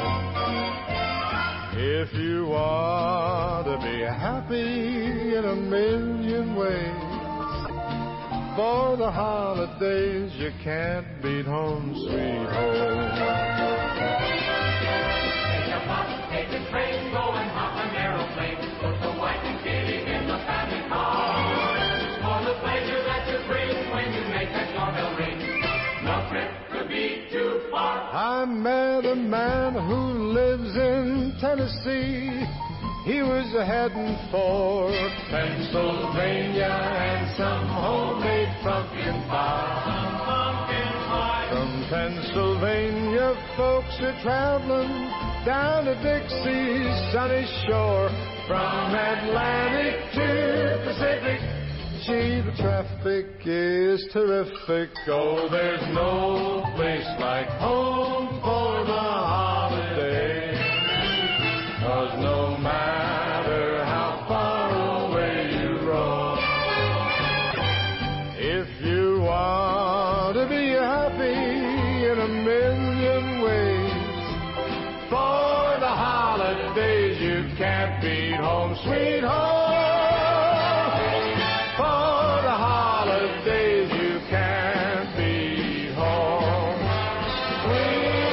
if you want to be happy in a million ways, for the holidays you can't beat home, sweet home. Take a bus, take a train, go and hop an aeroplane, put the wife and kitty in the family car. For the pleasure that you bring when you make that doorbell ring, no trip could be too far. I met a man who lives in Tennessee. He was heading for Pennsylvania and some homemade pumpkin pie. Pumpkin pie. From Pennsylvania, folks are traveling down to Dixie's sunny shore. From Atlantic to Pacific, gee, the traffic is terrific. Oh, there's no place like home for the holidays, 'cause no matter how far away you roam, if you want to be happy in a million ways, for the holidays you can't beat home, sweet home. For the holidays you can't beat home, sweet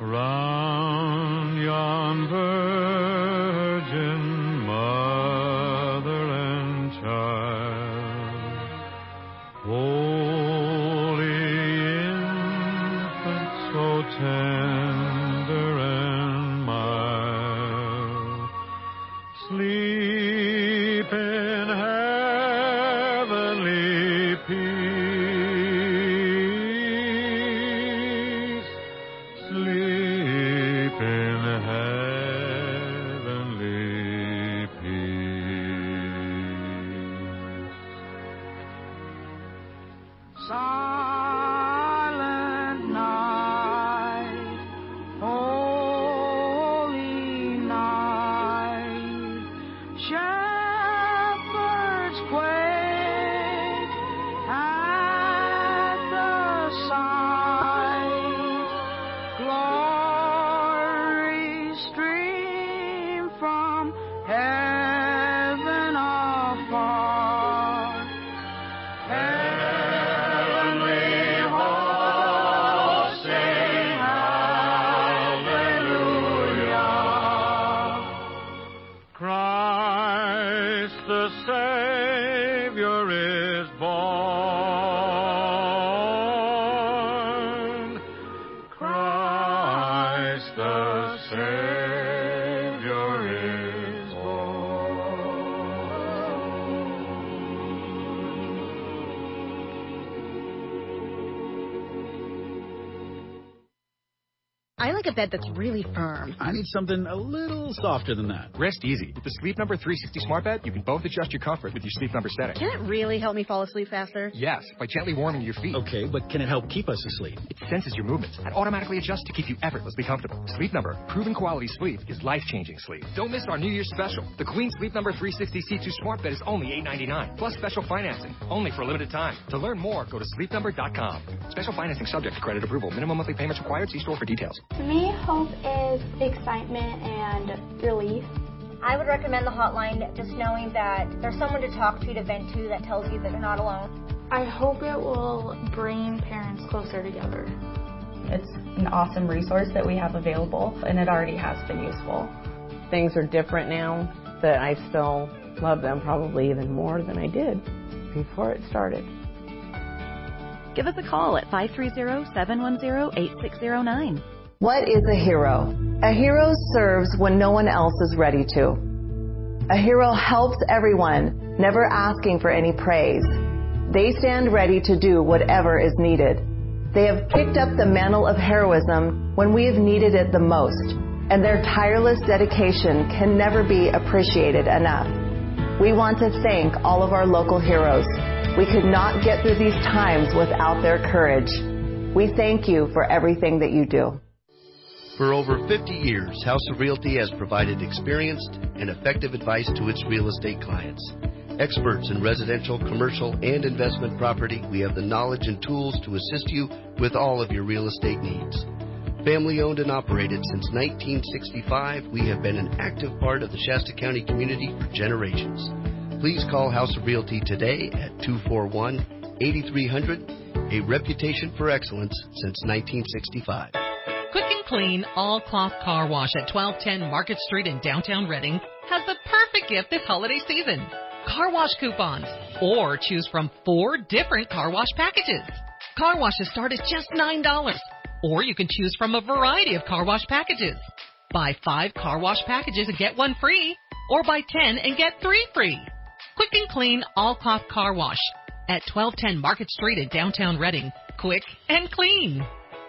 Round yon virgin mother and child, holy infant, so tender and mild, sleep in heavenly peace, sleep in heavenly peace. Silent night, holy night, shepherds quake at the sight, glory stream from heaven afar. Heavenly hosts sing hallelujah. Christ the Savior is born. Christ the Savior is I like a bed that's really firm. I need something a little softer than that. Rest easy. With the Sleep Number three sixty Smart Bed, you can both adjust your comfort with your Sleep Number setting. Can it really help me fall asleep faster? Yes, by gently warming your feet. Okay, but can it help keep us asleep? It senses your movements and automatically adjusts to keep you effortlessly comfortable. Sleep Number, proven quality sleep is life-changing sleep. Don't miss our New Year's special. The Queen Sleep Number three sixty C two Smart Bed is only eight ninety-nine, plus special financing, only for a limited time. To learn more, go to sleep number dot com. Special financing subject to credit approval. Minimum monthly payments required. See store for details. To me, hope is excitement and relief. I would recommend the hotline, just knowing that there's someone to talk to, to vent to, that tells you that you're not alone. I hope it will bring parents closer together. It's an awesome resource that we have available, and it already has been useful. Things are different now, but I still love them probably even more than I did before it started. Give us a call at five three zero, seven one zero, eight six zero nine. What is a hero? A hero serves when no one else is ready to. A hero helps everyone, never asking for any praise. They stand ready to do whatever is needed. They have picked up the mantle of heroism when we have needed it the most, and their tireless dedication can never be appreciated enough. We want to thank all of our local heroes. We could not get through these times without their courage. We thank you for everything that you do. For over fifty years, House of Realty has provided experienced and effective advice to its real estate clients. Experts in residential, commercial, and investment property, we have the knowledge and tools to assist you with all of your real estate needs. Family owned and operated since nineteen sixty-five, we have been an active part of the Shasta County community for generations. Please call House of Realty today at two four one, eight three zero zero, a reputation for excellence since nineteen sixty-five. Quick and Clean All-Cloth Car Wash at twelve ten Market Street in downtown Reading has the perfect gift this holiday season. Car wash coupons, or choose from four different car wash packages. Car washes start at just nine dollars, or you can choose from a variety of car wash packages. Buy five car wash packages and get one free, or buy ten and get three free. Quick and Clean All-Cloth Car Wash at twelve ten Market Street in downtown Reading. Quick and clean.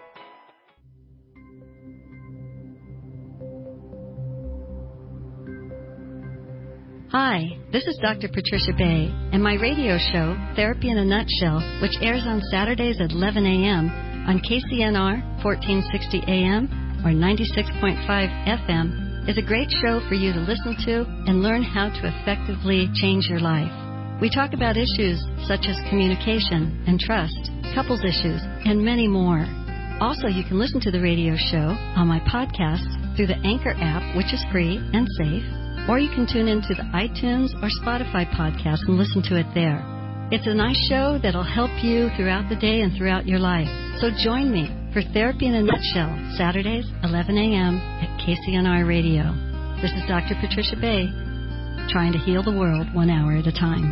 Hi, this is Doctor Patricia Bay, and my radio show, Therapy in a Nutshell, which airs on Saturdays at eleven a.m. on K C N R fourteen sixty A M or ninety-six point five F M, is a great show for you to listen to and learn how to effectively change your life. We talk about issues such as communication and trust, couples issues, and many more. Also, you can listen to the radio show on my podcast through the Anchor app, which is free and safe, or you can tune into the iTunes or Spotify podcast and listen to it there. It's a nice show that'll help you throughout the day and throughout your life. So join me for Therapy in a Nutshell, Saturdays, eleven a.m. at K C N R Radio. This is Doctor Patricia Bay, trying to heal the world one hour at a time.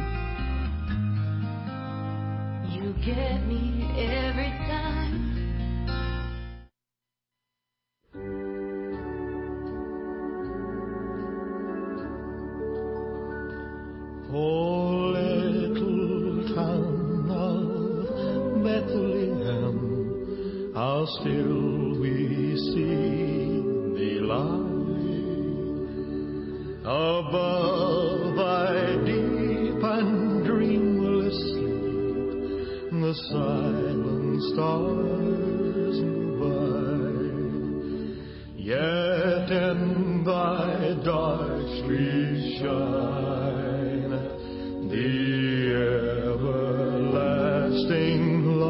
You get me every time. Oh, little town of Bethlehem, how still we see thee lie. Above thy deep and dreamless sleep, the silent stars move by. Yet in thy dark streets shine the everlasting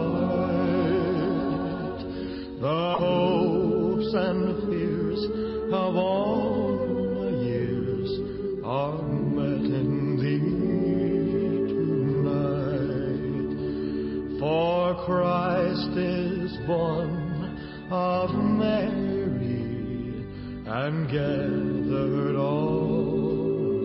light. The hopes and fears of all my years are met in thee tonight. For Christ is born of Mary and gathered all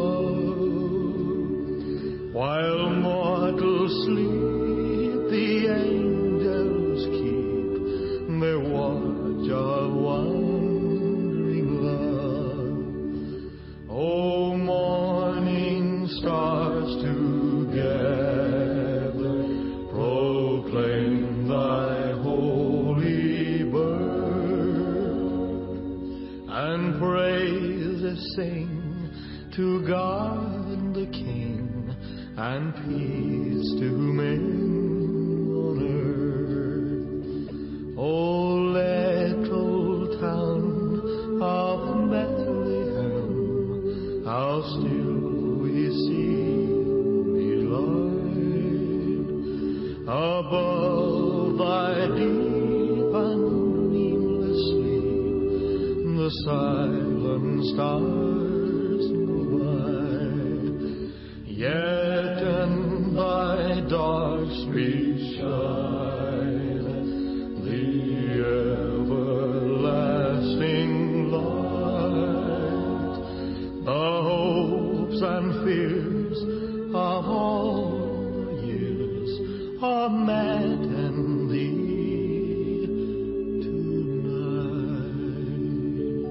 above. While mortals sleep, the angels keep their watch of wondering love. O morning stars together proclaim thy holy birth, and praises sing to God the King, and peace to men on earth. O little town of Bethlehem, how still we see thee light. Above thy deep and dreamless sleep, the silent stars go by. Yet in thy dark streets shine the everlasting light. The hopes and fears of all years are met in thee tonight.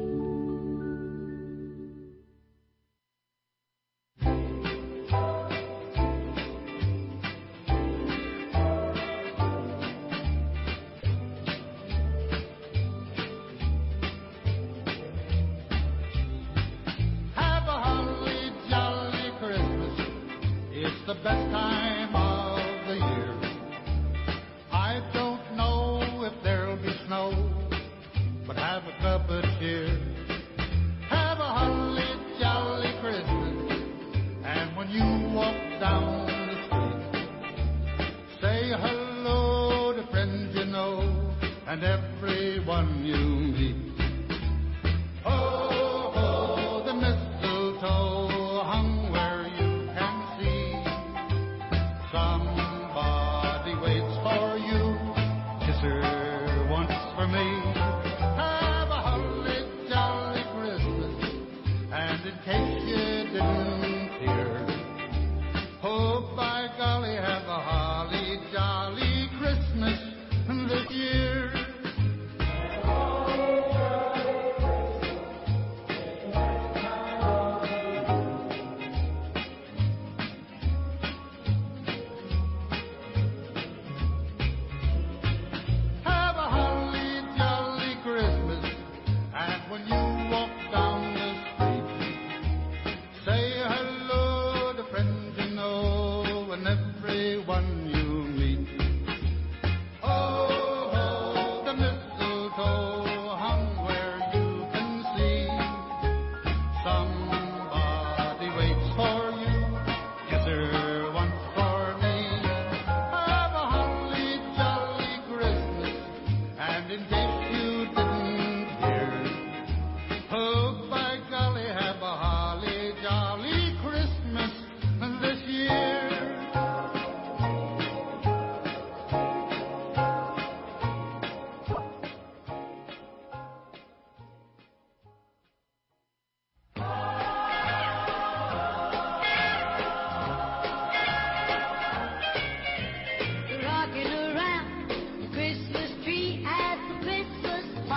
Have a holly jolly Christmas. It's the best time of the year. I don't know if there'll be snow, but have a cup of cheer. Have a holly jolly Christmas, and when you walk down the street, say hello to friends you know and everyone you meet. Oh, oh, the mistletoe hung where you can see. Somebody waits for you. Kiss her once for me. Have a holly jolly Christmas, and in case you didn't hear, oh, by golly, have a holly jolly Christmas this year. Oh,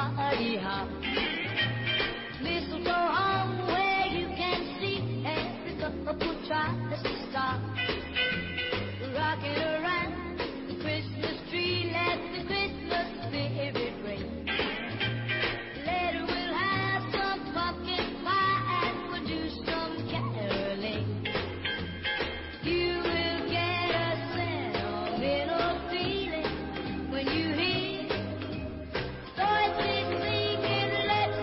party hop. Mistletoe hung where you can see every couple tries to stop. Rocking around the Christmas tree, let the Christmas spirit ring. Later we'll have some pumpkin pie and we'll do some caroling. You will get a sentimental feeling when you hear voices singing, let's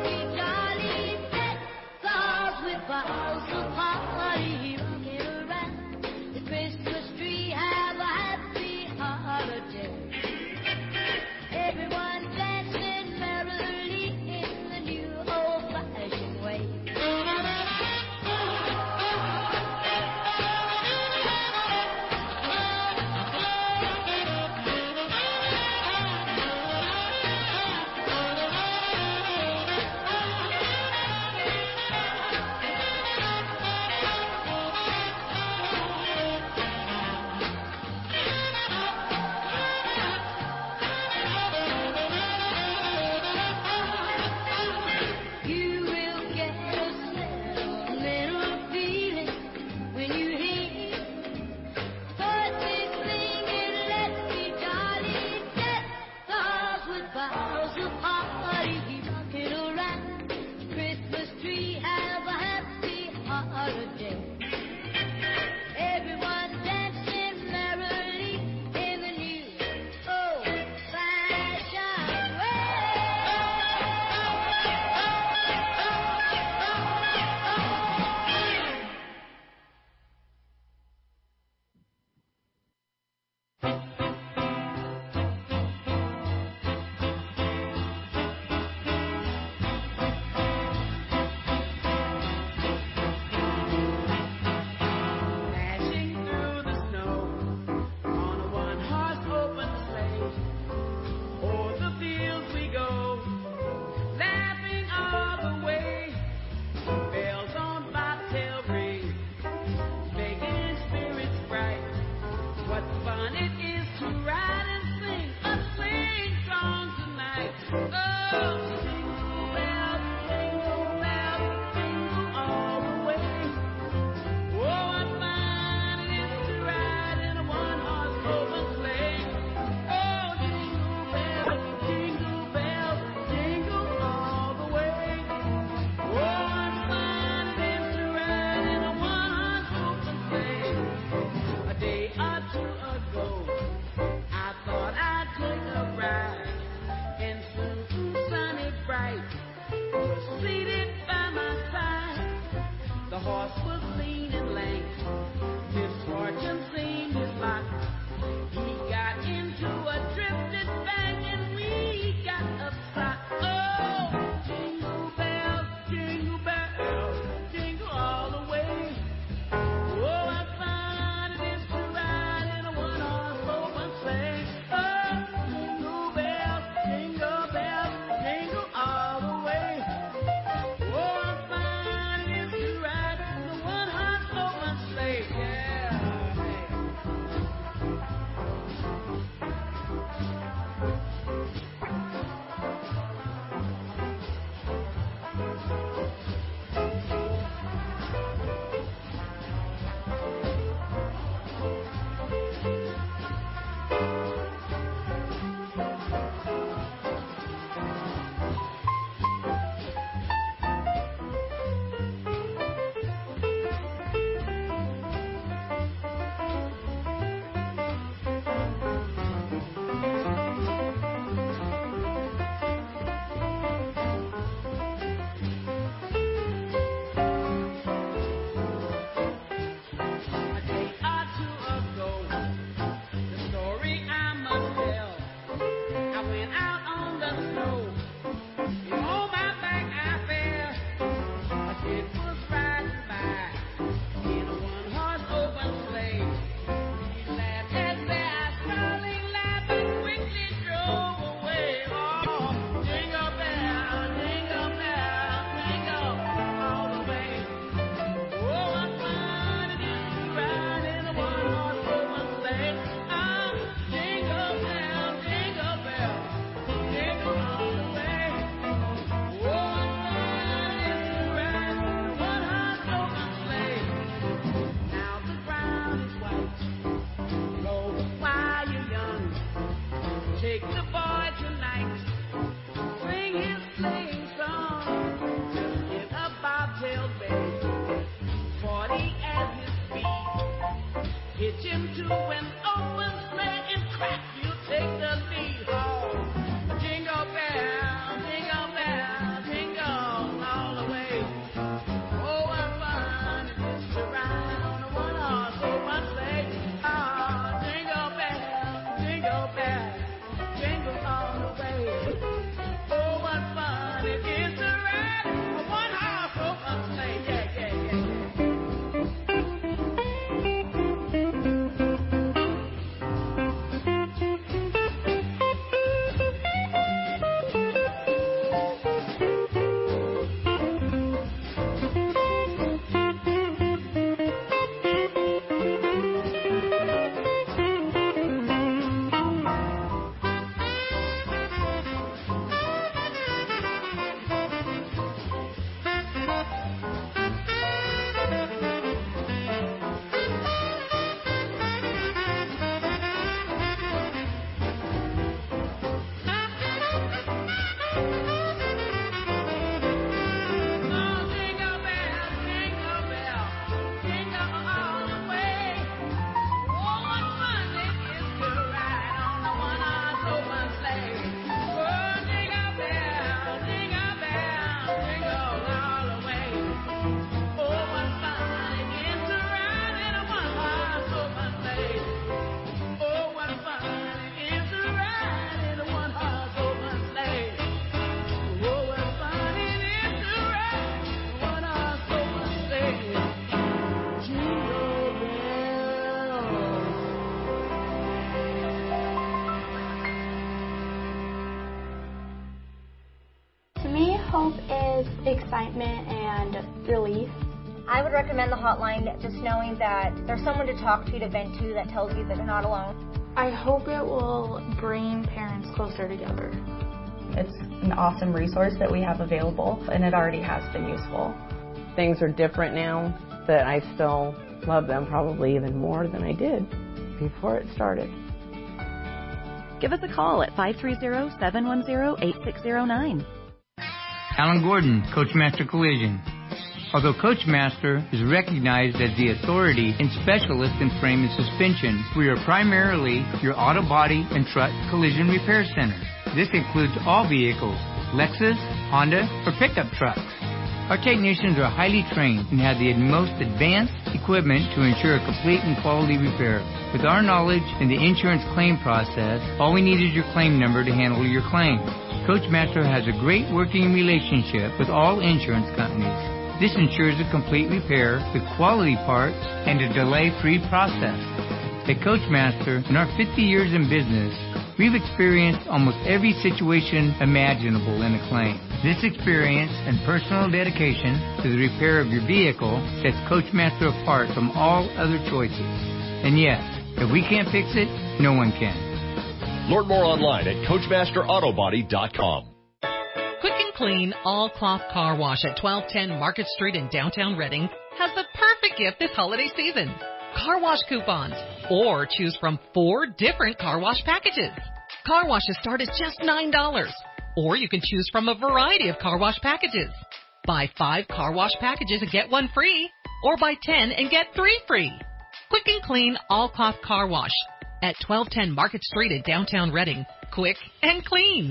hope is excitement and relief. I would recommend the hotline just knowing that there's someone to talk to, to vent to, that tells you that you're not alone. I hope it will bring parents closer together. It's an awesome resource that we have available, and it already has been useful. Things are different now, but I still love them probably even more than I did before it started. Give us a call at five three zero, seven one zero, eight six zero nine. Alan Gordon, Coachmaster Collision. Although Coachmaster is recognized as the authority and specialist in frame and suspension, we are primarily your auto body and truck collision repair center. This includes all vehicles, Lexus, Honda, or pickup trucks. Our technicians are highly trained and have the most advanced equipment to ensure a complete and quality repair. With our knowledge in the insurance claim process, all we need is your claim number to handle your claim. Coachmaster has a great working relationship with all insurance companies. This ensures a complete repair with quality parts and a delay-free process. At Coachmaster, in our fifty years in business, we've experienced almost every situation imaginable in a claim. This experience and personal dedication to the repair of your vehicle sets Coachmaster apart from all other choices. And yes, if we can't fix it, no one can. Learn more online at Coachmaster Auto Body dot com. Quick and Clean All Cloth Car Wash at twelve ten Market Street in downtown Reading has the perfect gift this holiday season. Car wash coupons, or choose from four different car wash packages. Car washes start at just nine dollars, or you can choose from a variety of car wash packages. Buy five car wash packages and get one free, or buy ten and get three free. Quick and Clean All Cloth Car Wash at twelve ten Market Street in downtown Reading. Quick and clean.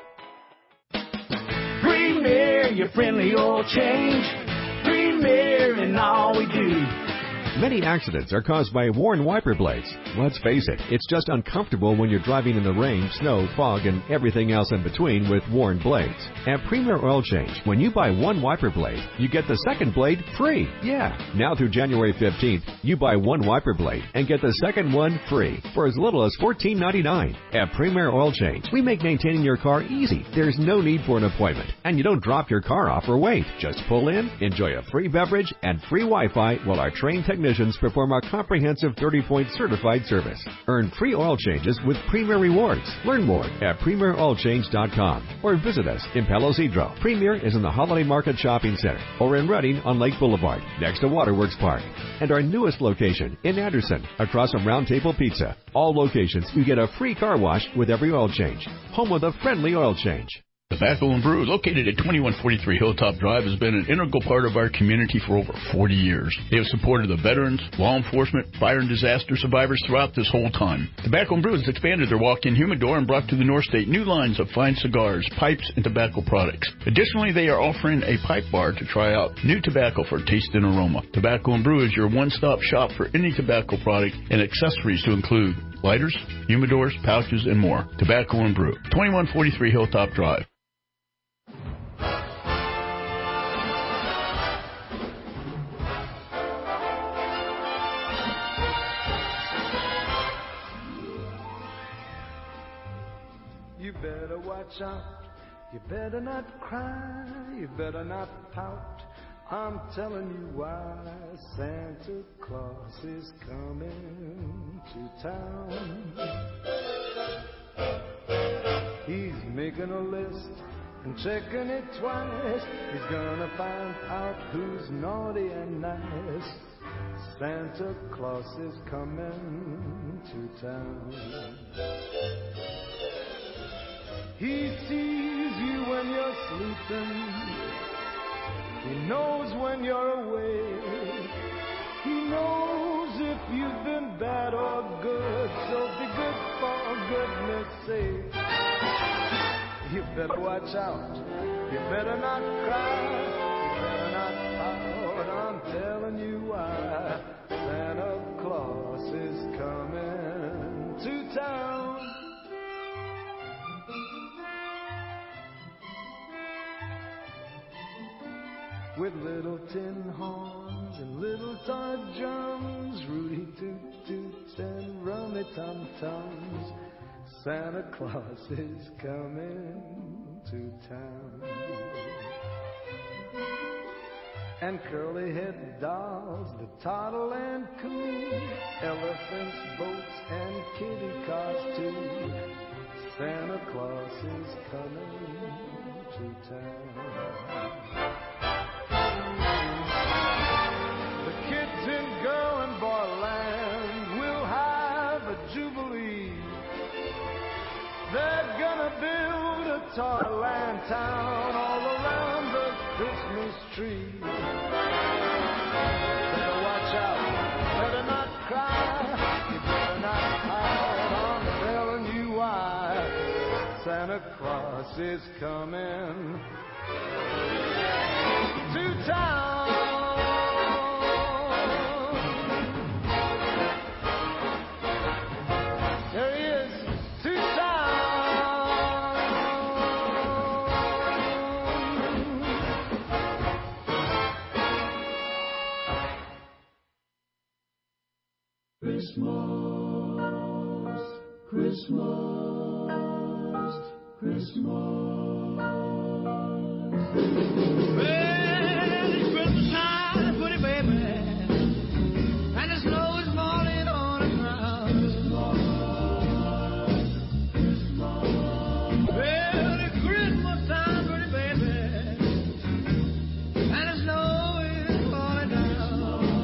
Premier, your friendly oil change. Premier in all we do. Many accidents are caused by worn wiper blades. Let's face it, it's just uncomfortable when you're driving in the rain, snow, fog, and everything else in between with worn blades. At Premier Oil Change, when you buy one wiper blade, you get the second blade free. Yeah, now through January fifteenth, you buy one wiper blade and get the second one free for as little as fourteen ninety-nine. At Premier Oil Change, we make maintaining your car easy. There's no need for an appointment, and you don't drop your car off or wait. Just pull in, enjoy a free beverage and free Wi-Fi while our trained technicians perform a comprehensive thirty-point certified service. Earn free oil changes with Premier Rewards. Learn more at Premier Oil Change dot com or visit us in Palo Cedro. Premier is in the Holiday Market Shopping Center or in Reading on Lake Boulevard next to Waterworks Park. And our newest location in Anderson across from Round Table Pizza. All locations you get a free car wash with every oil change. Home of the friendly oil change. Tobacco and Brew, located at twenty-one forty-three Hilltop Drive, has been an integral part of our community for over forty years. They have supported the veterans, law enforcement, fire and disaster survivors throughout this whole time. Tobacco and Brew has expanded their walk-in humidor and brought to the North State new lines of fine cigars, pipes, and tobacco products. Additionally, they are offering a pipe bar to try out new tobacco for taste and aroma. Tobacco and Brew is your one-stop shop for any tobacco product and accessories to include lighters, humidors, pouches, and more. Tobacco and Brew, twenty-one forty-three Hilltop Drive. You better watch out, you better not cry, you better not pout. I'm telling you why. Santa Claus is coming to town. He's making a list and checking it twice. He's gonna find out who's naughty and nice. Santa Claus is coming to town. He sees you when you're sleeping. He knows when you're awake. He knows if you've been bad or good. So be good for goodness sake. You better watch out. You better not cry. You better not pout. I'm telling you why. Santa Claus is coming to town. With little tin horns and little toy drums, Rudy toot toots and rummy tum tums, Santa Claus is coming to town. and curly-headed dolls that toddle and coo, elephants, boats, and kitty cars too. Santa Claus is coming to town. The kids in girl and boy land will have a jubilee. They're gonna build a toyland town all around the Christmas tree. Better watch out, better not cry, you better not pout, I'm telling you why. Santa Claus is coming to town. There he is, to town. Christmas, Christmas, Christmas. Well, it's Christmas time, pretty baby, and the snow is falling on the ground. Well, it's Christmas time, pretty baby, and the snow is falling down.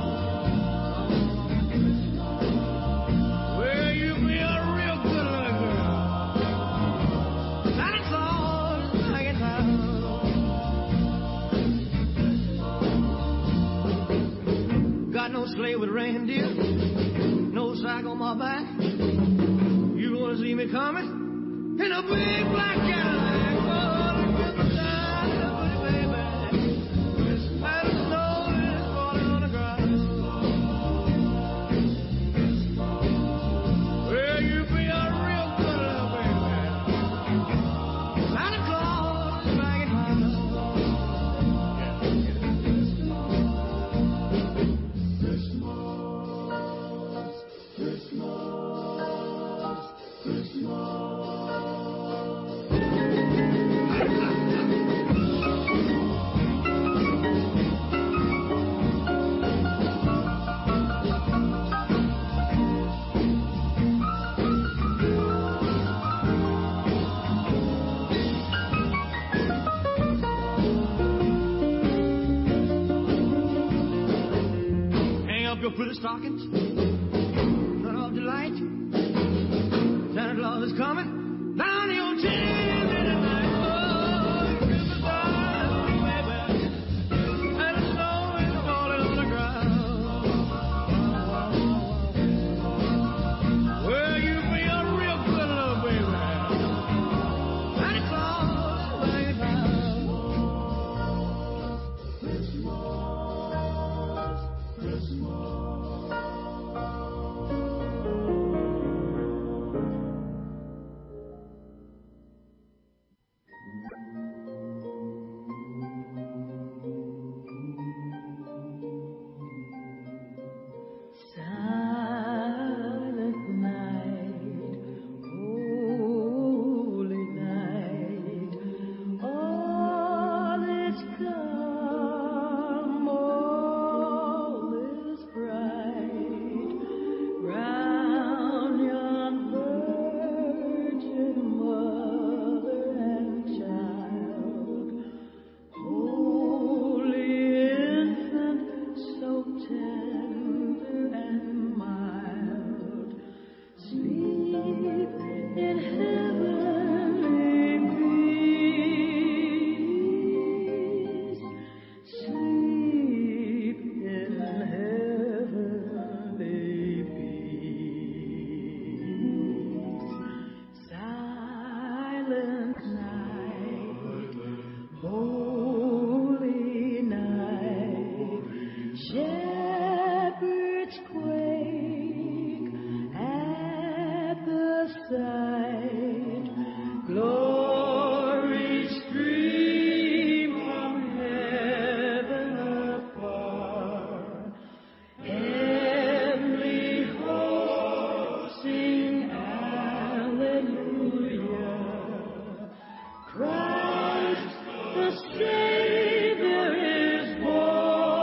Well, you be a real good little girl. Santa Claus is hanging down. Got no sleigh with reindeer, no sack on my back. You gonna see me coming in a big black Cadillac. Oh, the Christmas time, pretty baby, and the snow is falling on the ground. Well, you be a real good little baby. Santa Claus is hanging down. Hang up your pretty stockings, turn off the light. Santa Claus is coming down the old chimney tonight. Oh, Christmas time, baby, and the snow is falling on the ground. Well, you be a real good little baby. Santa Claus is hanging down. Christmas, Christmas. Silent night, holy night, all is calm, all is bright, round yon virgin mother and child, holy infant, so tender and mild, sleep in heavenly peace, sleep in heavenly peace. Silent night, holy night, shepherds quake at the sight, glory stream from heaven afar, heavenly hosts sing Alleluia. Christ the Savior is born.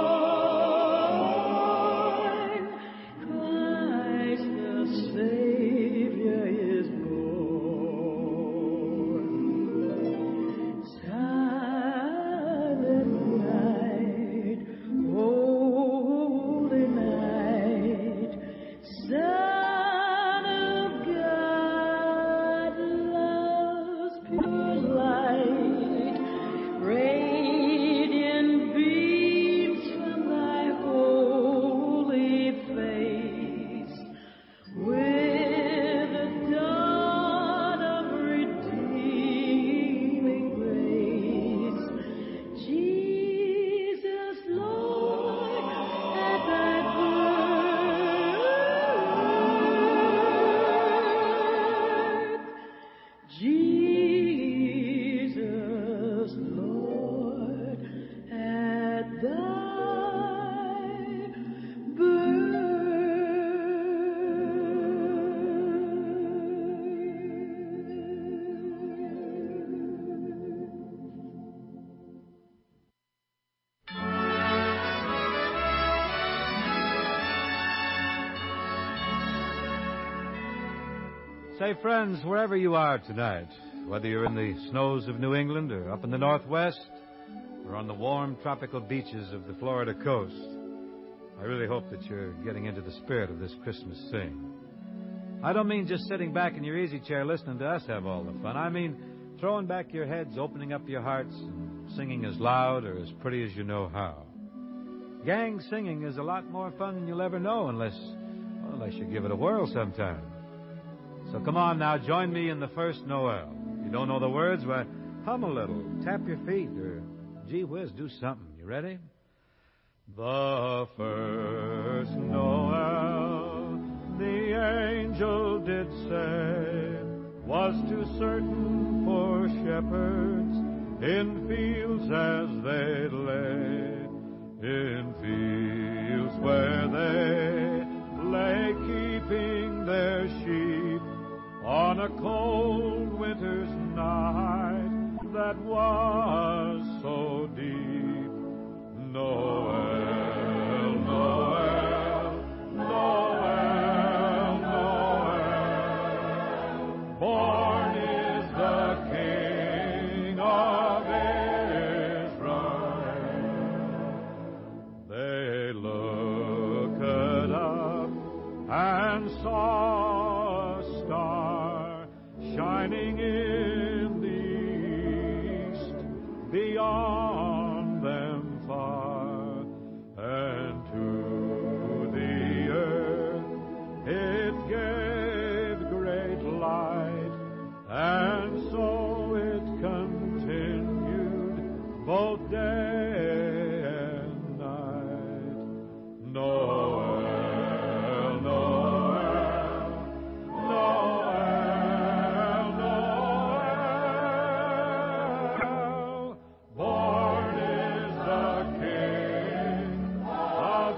Say, friends, wherever you are tonight, whether you're in the snows of New England or up in the Northwest or on the warm tropical beaches of the Florida coast, I really hope that you're getting into the spirit of this Christmas sing. I don't mean just sitting back in your easy chair listening to us have all the fun. I mean throwing back your heads, opening up your hearts, and singing as loud or as pretty as you know how. Gang singing is a lot more fun than you'll ever know unless, well, unless you give it a whirl sometime. So come on now, join me in the first Noel. If you don't know the words, well, hum a little, tap your feet, or gee whiz, do something. You ready? The first Noel, the angel did say, was too certain for shepherds in fields as they lay, in fields where they lay keeping their sheep on a cold winter's night that was so deep. Noel, Noel, Noel, Noel, born is the King of Israel. They looked up and saw a star shining in the east beyond them far, and to the earth it gave great light, and so it continued both day and night. Noel, Noel, Noel, Noel, born is the King of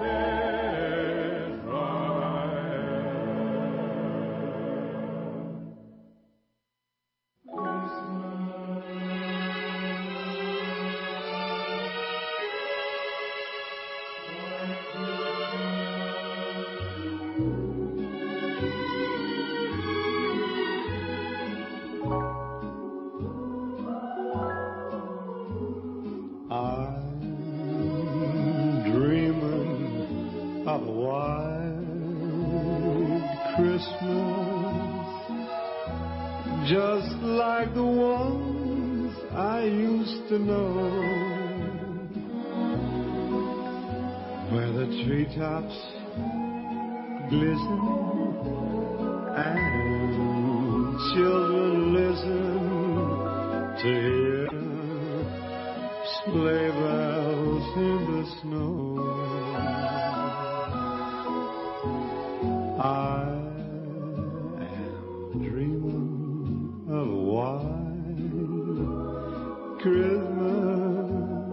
I'm dreaming of a white Christmas, just like the ones I used to know, where the treetops glisten and children listen to hear sleigh bells in the snow. I am dreaming of a white Christmas,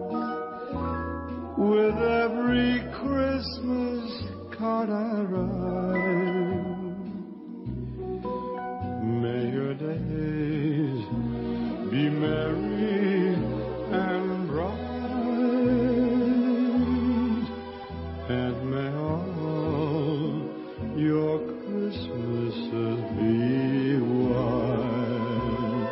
with every Christmas card I write. May your days be merry and bright, and may all your Christmases be white.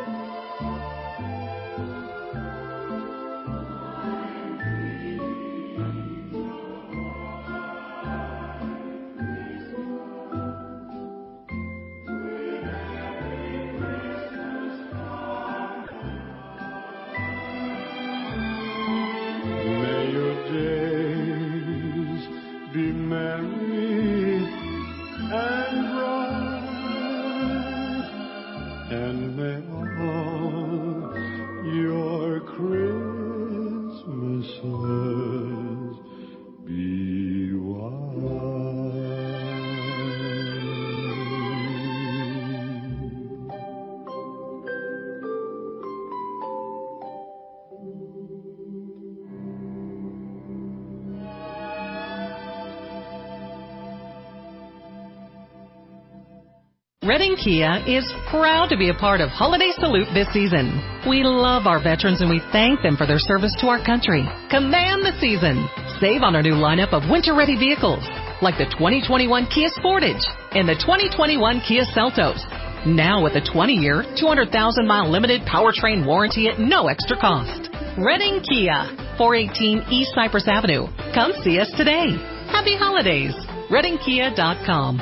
May your days be merry and bright, and may all your Christmases be Reading Kia is proud to be a part of Holiday Salute this season. We love our veterans and we thank them for their service to our country. Command the season. Save on our new lineup of winter-ready vehicles, like the twenty twenty-one Kia Sportage and the twenty twenty-one Kia Seltos. Now with a twenty-year, two hundred thousand mile limited powertrain warranty at no extra cost. Reading Kia, four eighteen East Cypress Avenue. Come see us today. Happy holidays. Reading Kia dot com.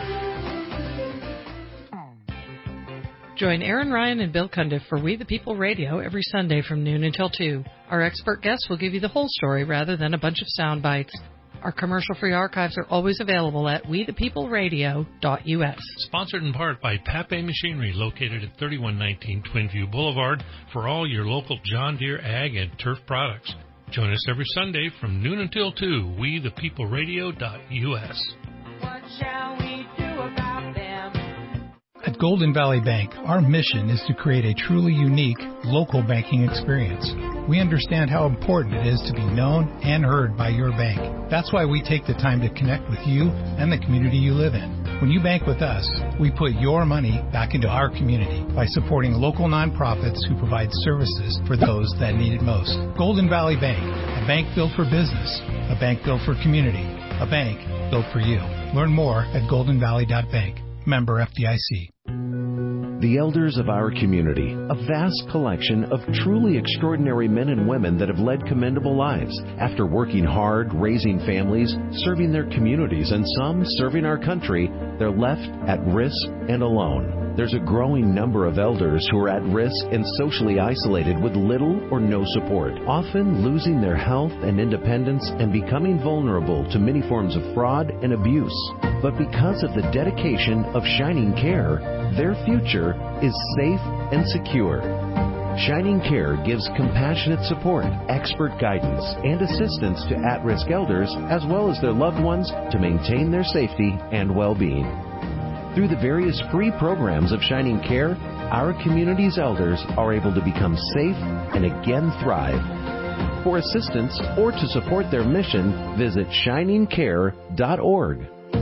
Join Aaron Ryan and Bill Cundiff for We the People Radio every Sunday from noon until two. Our expert guests will give you the whole story rather than a bunch of sound bites. Our commercial-free archives are always available at we the people radio dot u s. Sponsored in part by Pape Machinery, located at thirty-one nineteen Twinview Boulevard, for all your local John Deere ag and turf products. Join us every Sunday from noon until two, we the people radio dot u s. What shall we do about them? At Golden Valley Bank, our mission is to create a truly unique local banking experience. We understand how important it is to be known and heard by your bank. That's why we take the time to connect with you and the community you live in. When you bank with us, we put your money back into our community by supporting local nonprofits who provide services for those that need it most. Golden Valley Bank, a bank built for business, a bank built for community, a bank built for you. Learn more at golden valley dot bank. Member F D I C. The elders of our community, a vast collection of truly extraordinary men and women that have led commendable lives after working hard, raising families, serving their communities, and some serving our country. They're left at risk and alone. There's a growing number of elders who are at risk and socially isolated with little or no support, often losing their health and independence and becoming vulnerable to many forms of fraud and abuse. But because of the dedication of Shining Care, their future is safe and secure. Shining Care gives compassionate support, expert guidance, and assistance to at-risk elders as well as their loved ones to maintain their safety and well-being. Through the various free programs of Shining Care, our community's elders are able to become safe and again thrive. For assistance or to support their mission, visit shining care dot org.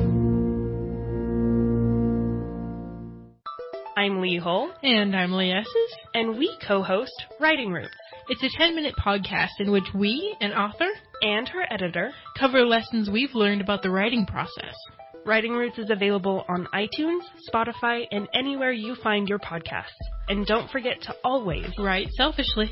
I'm Lee Hull. And I'm Lee Esses. And we co-host Writing Roots. It's a ten-minute podcast in which we, an author, and her editor, cover lessons we've learned about the writing process. Writing Roots is available on iTunes, Spotify, and anywhere you find your podcasts. And don't forget to always write selfishly.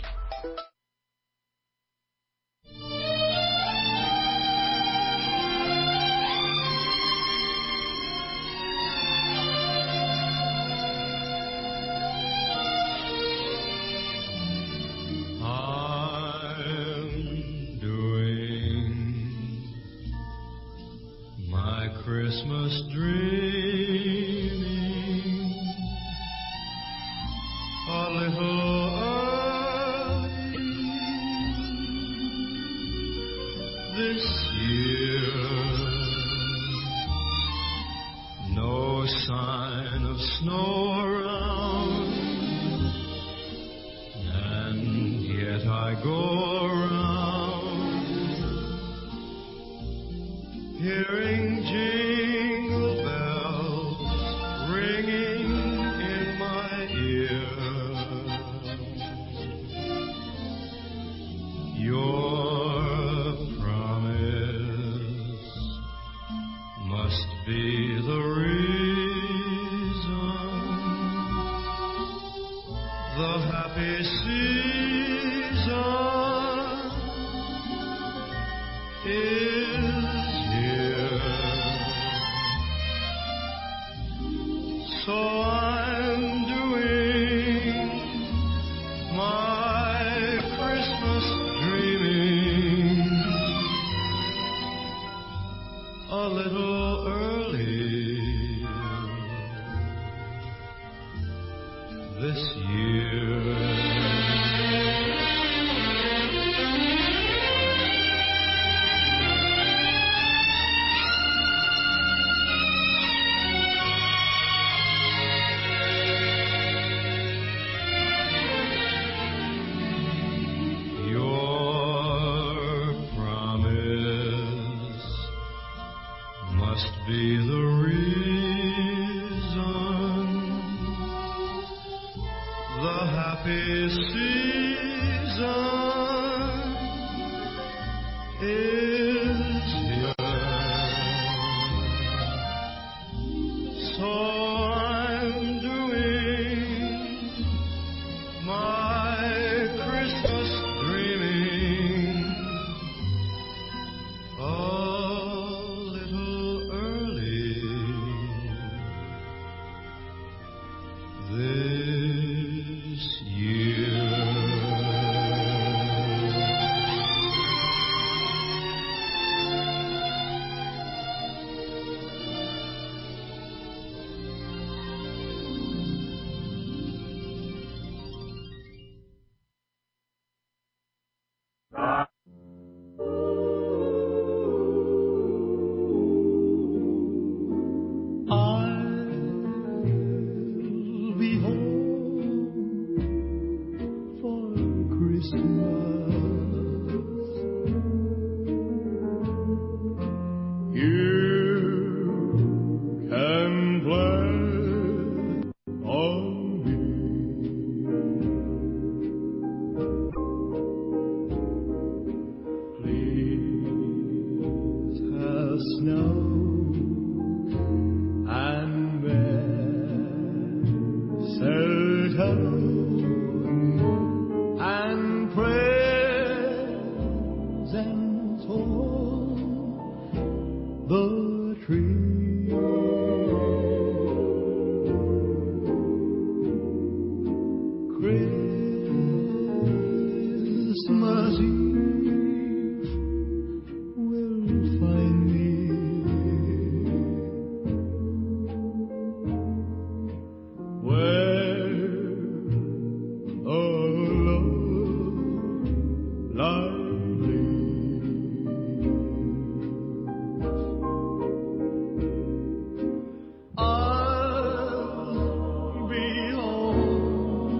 Christmas dreaming a little early this year. No sign of snow around, and yet I go around hearing jingle bells ringing in my ear. Your promise must be the reason the happy season is so I'm doing my Christmas dreaming a little early this year. Be the reason the happy season is here. So I'm doing snow and mistletoe and presents on the tree. Christmas Eve will find me where a love light leads. I'll be home,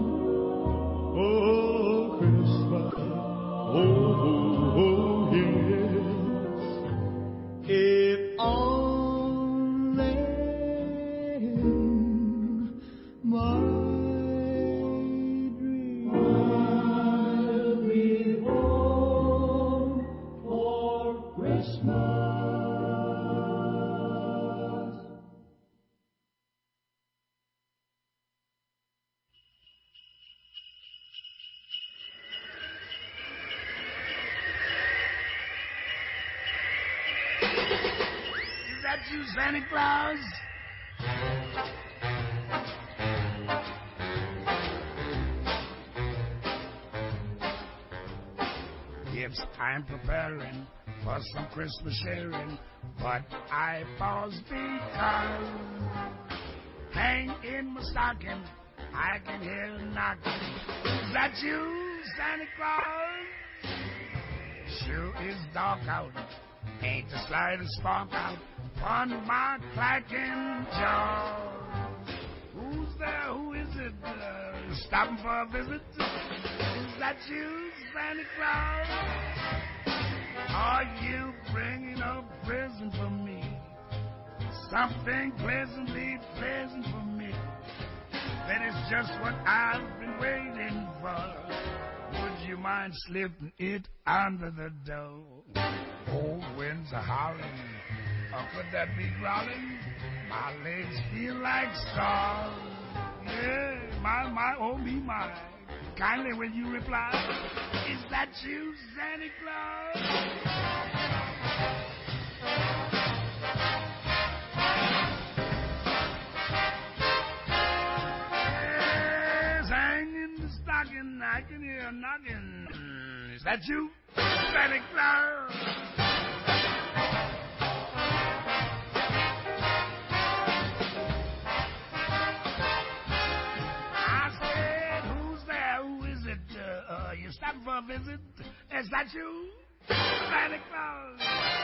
oh Christmas, oh, oh yes, if only my dream. I'll be home for Christmas. Is that you, Santa Claus? Gifts I'm preparing for some Christmas sharing, but I pause because hang in my stocking, I can hear a knocking. Is that you, Santa Claus? Sure is dark out, ain't the slightest spark out on my clacking jaw. Who's there? Who is it? Uh, stopping for a visit? Is that you, Santa Claus? Are you bringing a present for me? Something pleasantly pleasant for me. That is just what I've been waiting for. Would you mind slipping it under the door? Old winds are howling, or could that be growling? My legs feel like stars. Yeah, my, my, oh me, my. Kindly will you reply, is that you, Santa Claus? Yes, hanging the stocking, I can hear a knocking. Mm, is that you, Santa Claus? You stopping for a visit? Is that you, Santa Claus?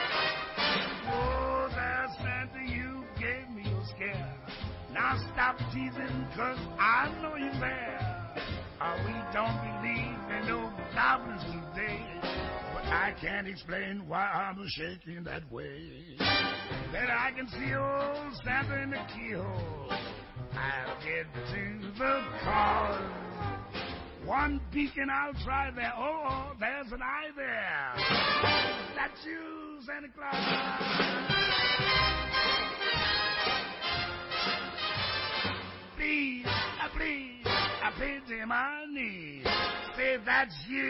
Oh, there, Santa, you gave me a scare. Now stop teasing, cause I know you're there. Oh, we don't believe in no goblins today, but I can't explain why I'm shaking that way. Then I can see old Santa in the keyhole. I'll get to the cause. One peek and I'll try there. Oh, oh, there's an eye there. That's you, Santa Claus. Please, uh, please, I pay to my knees. Say that's you.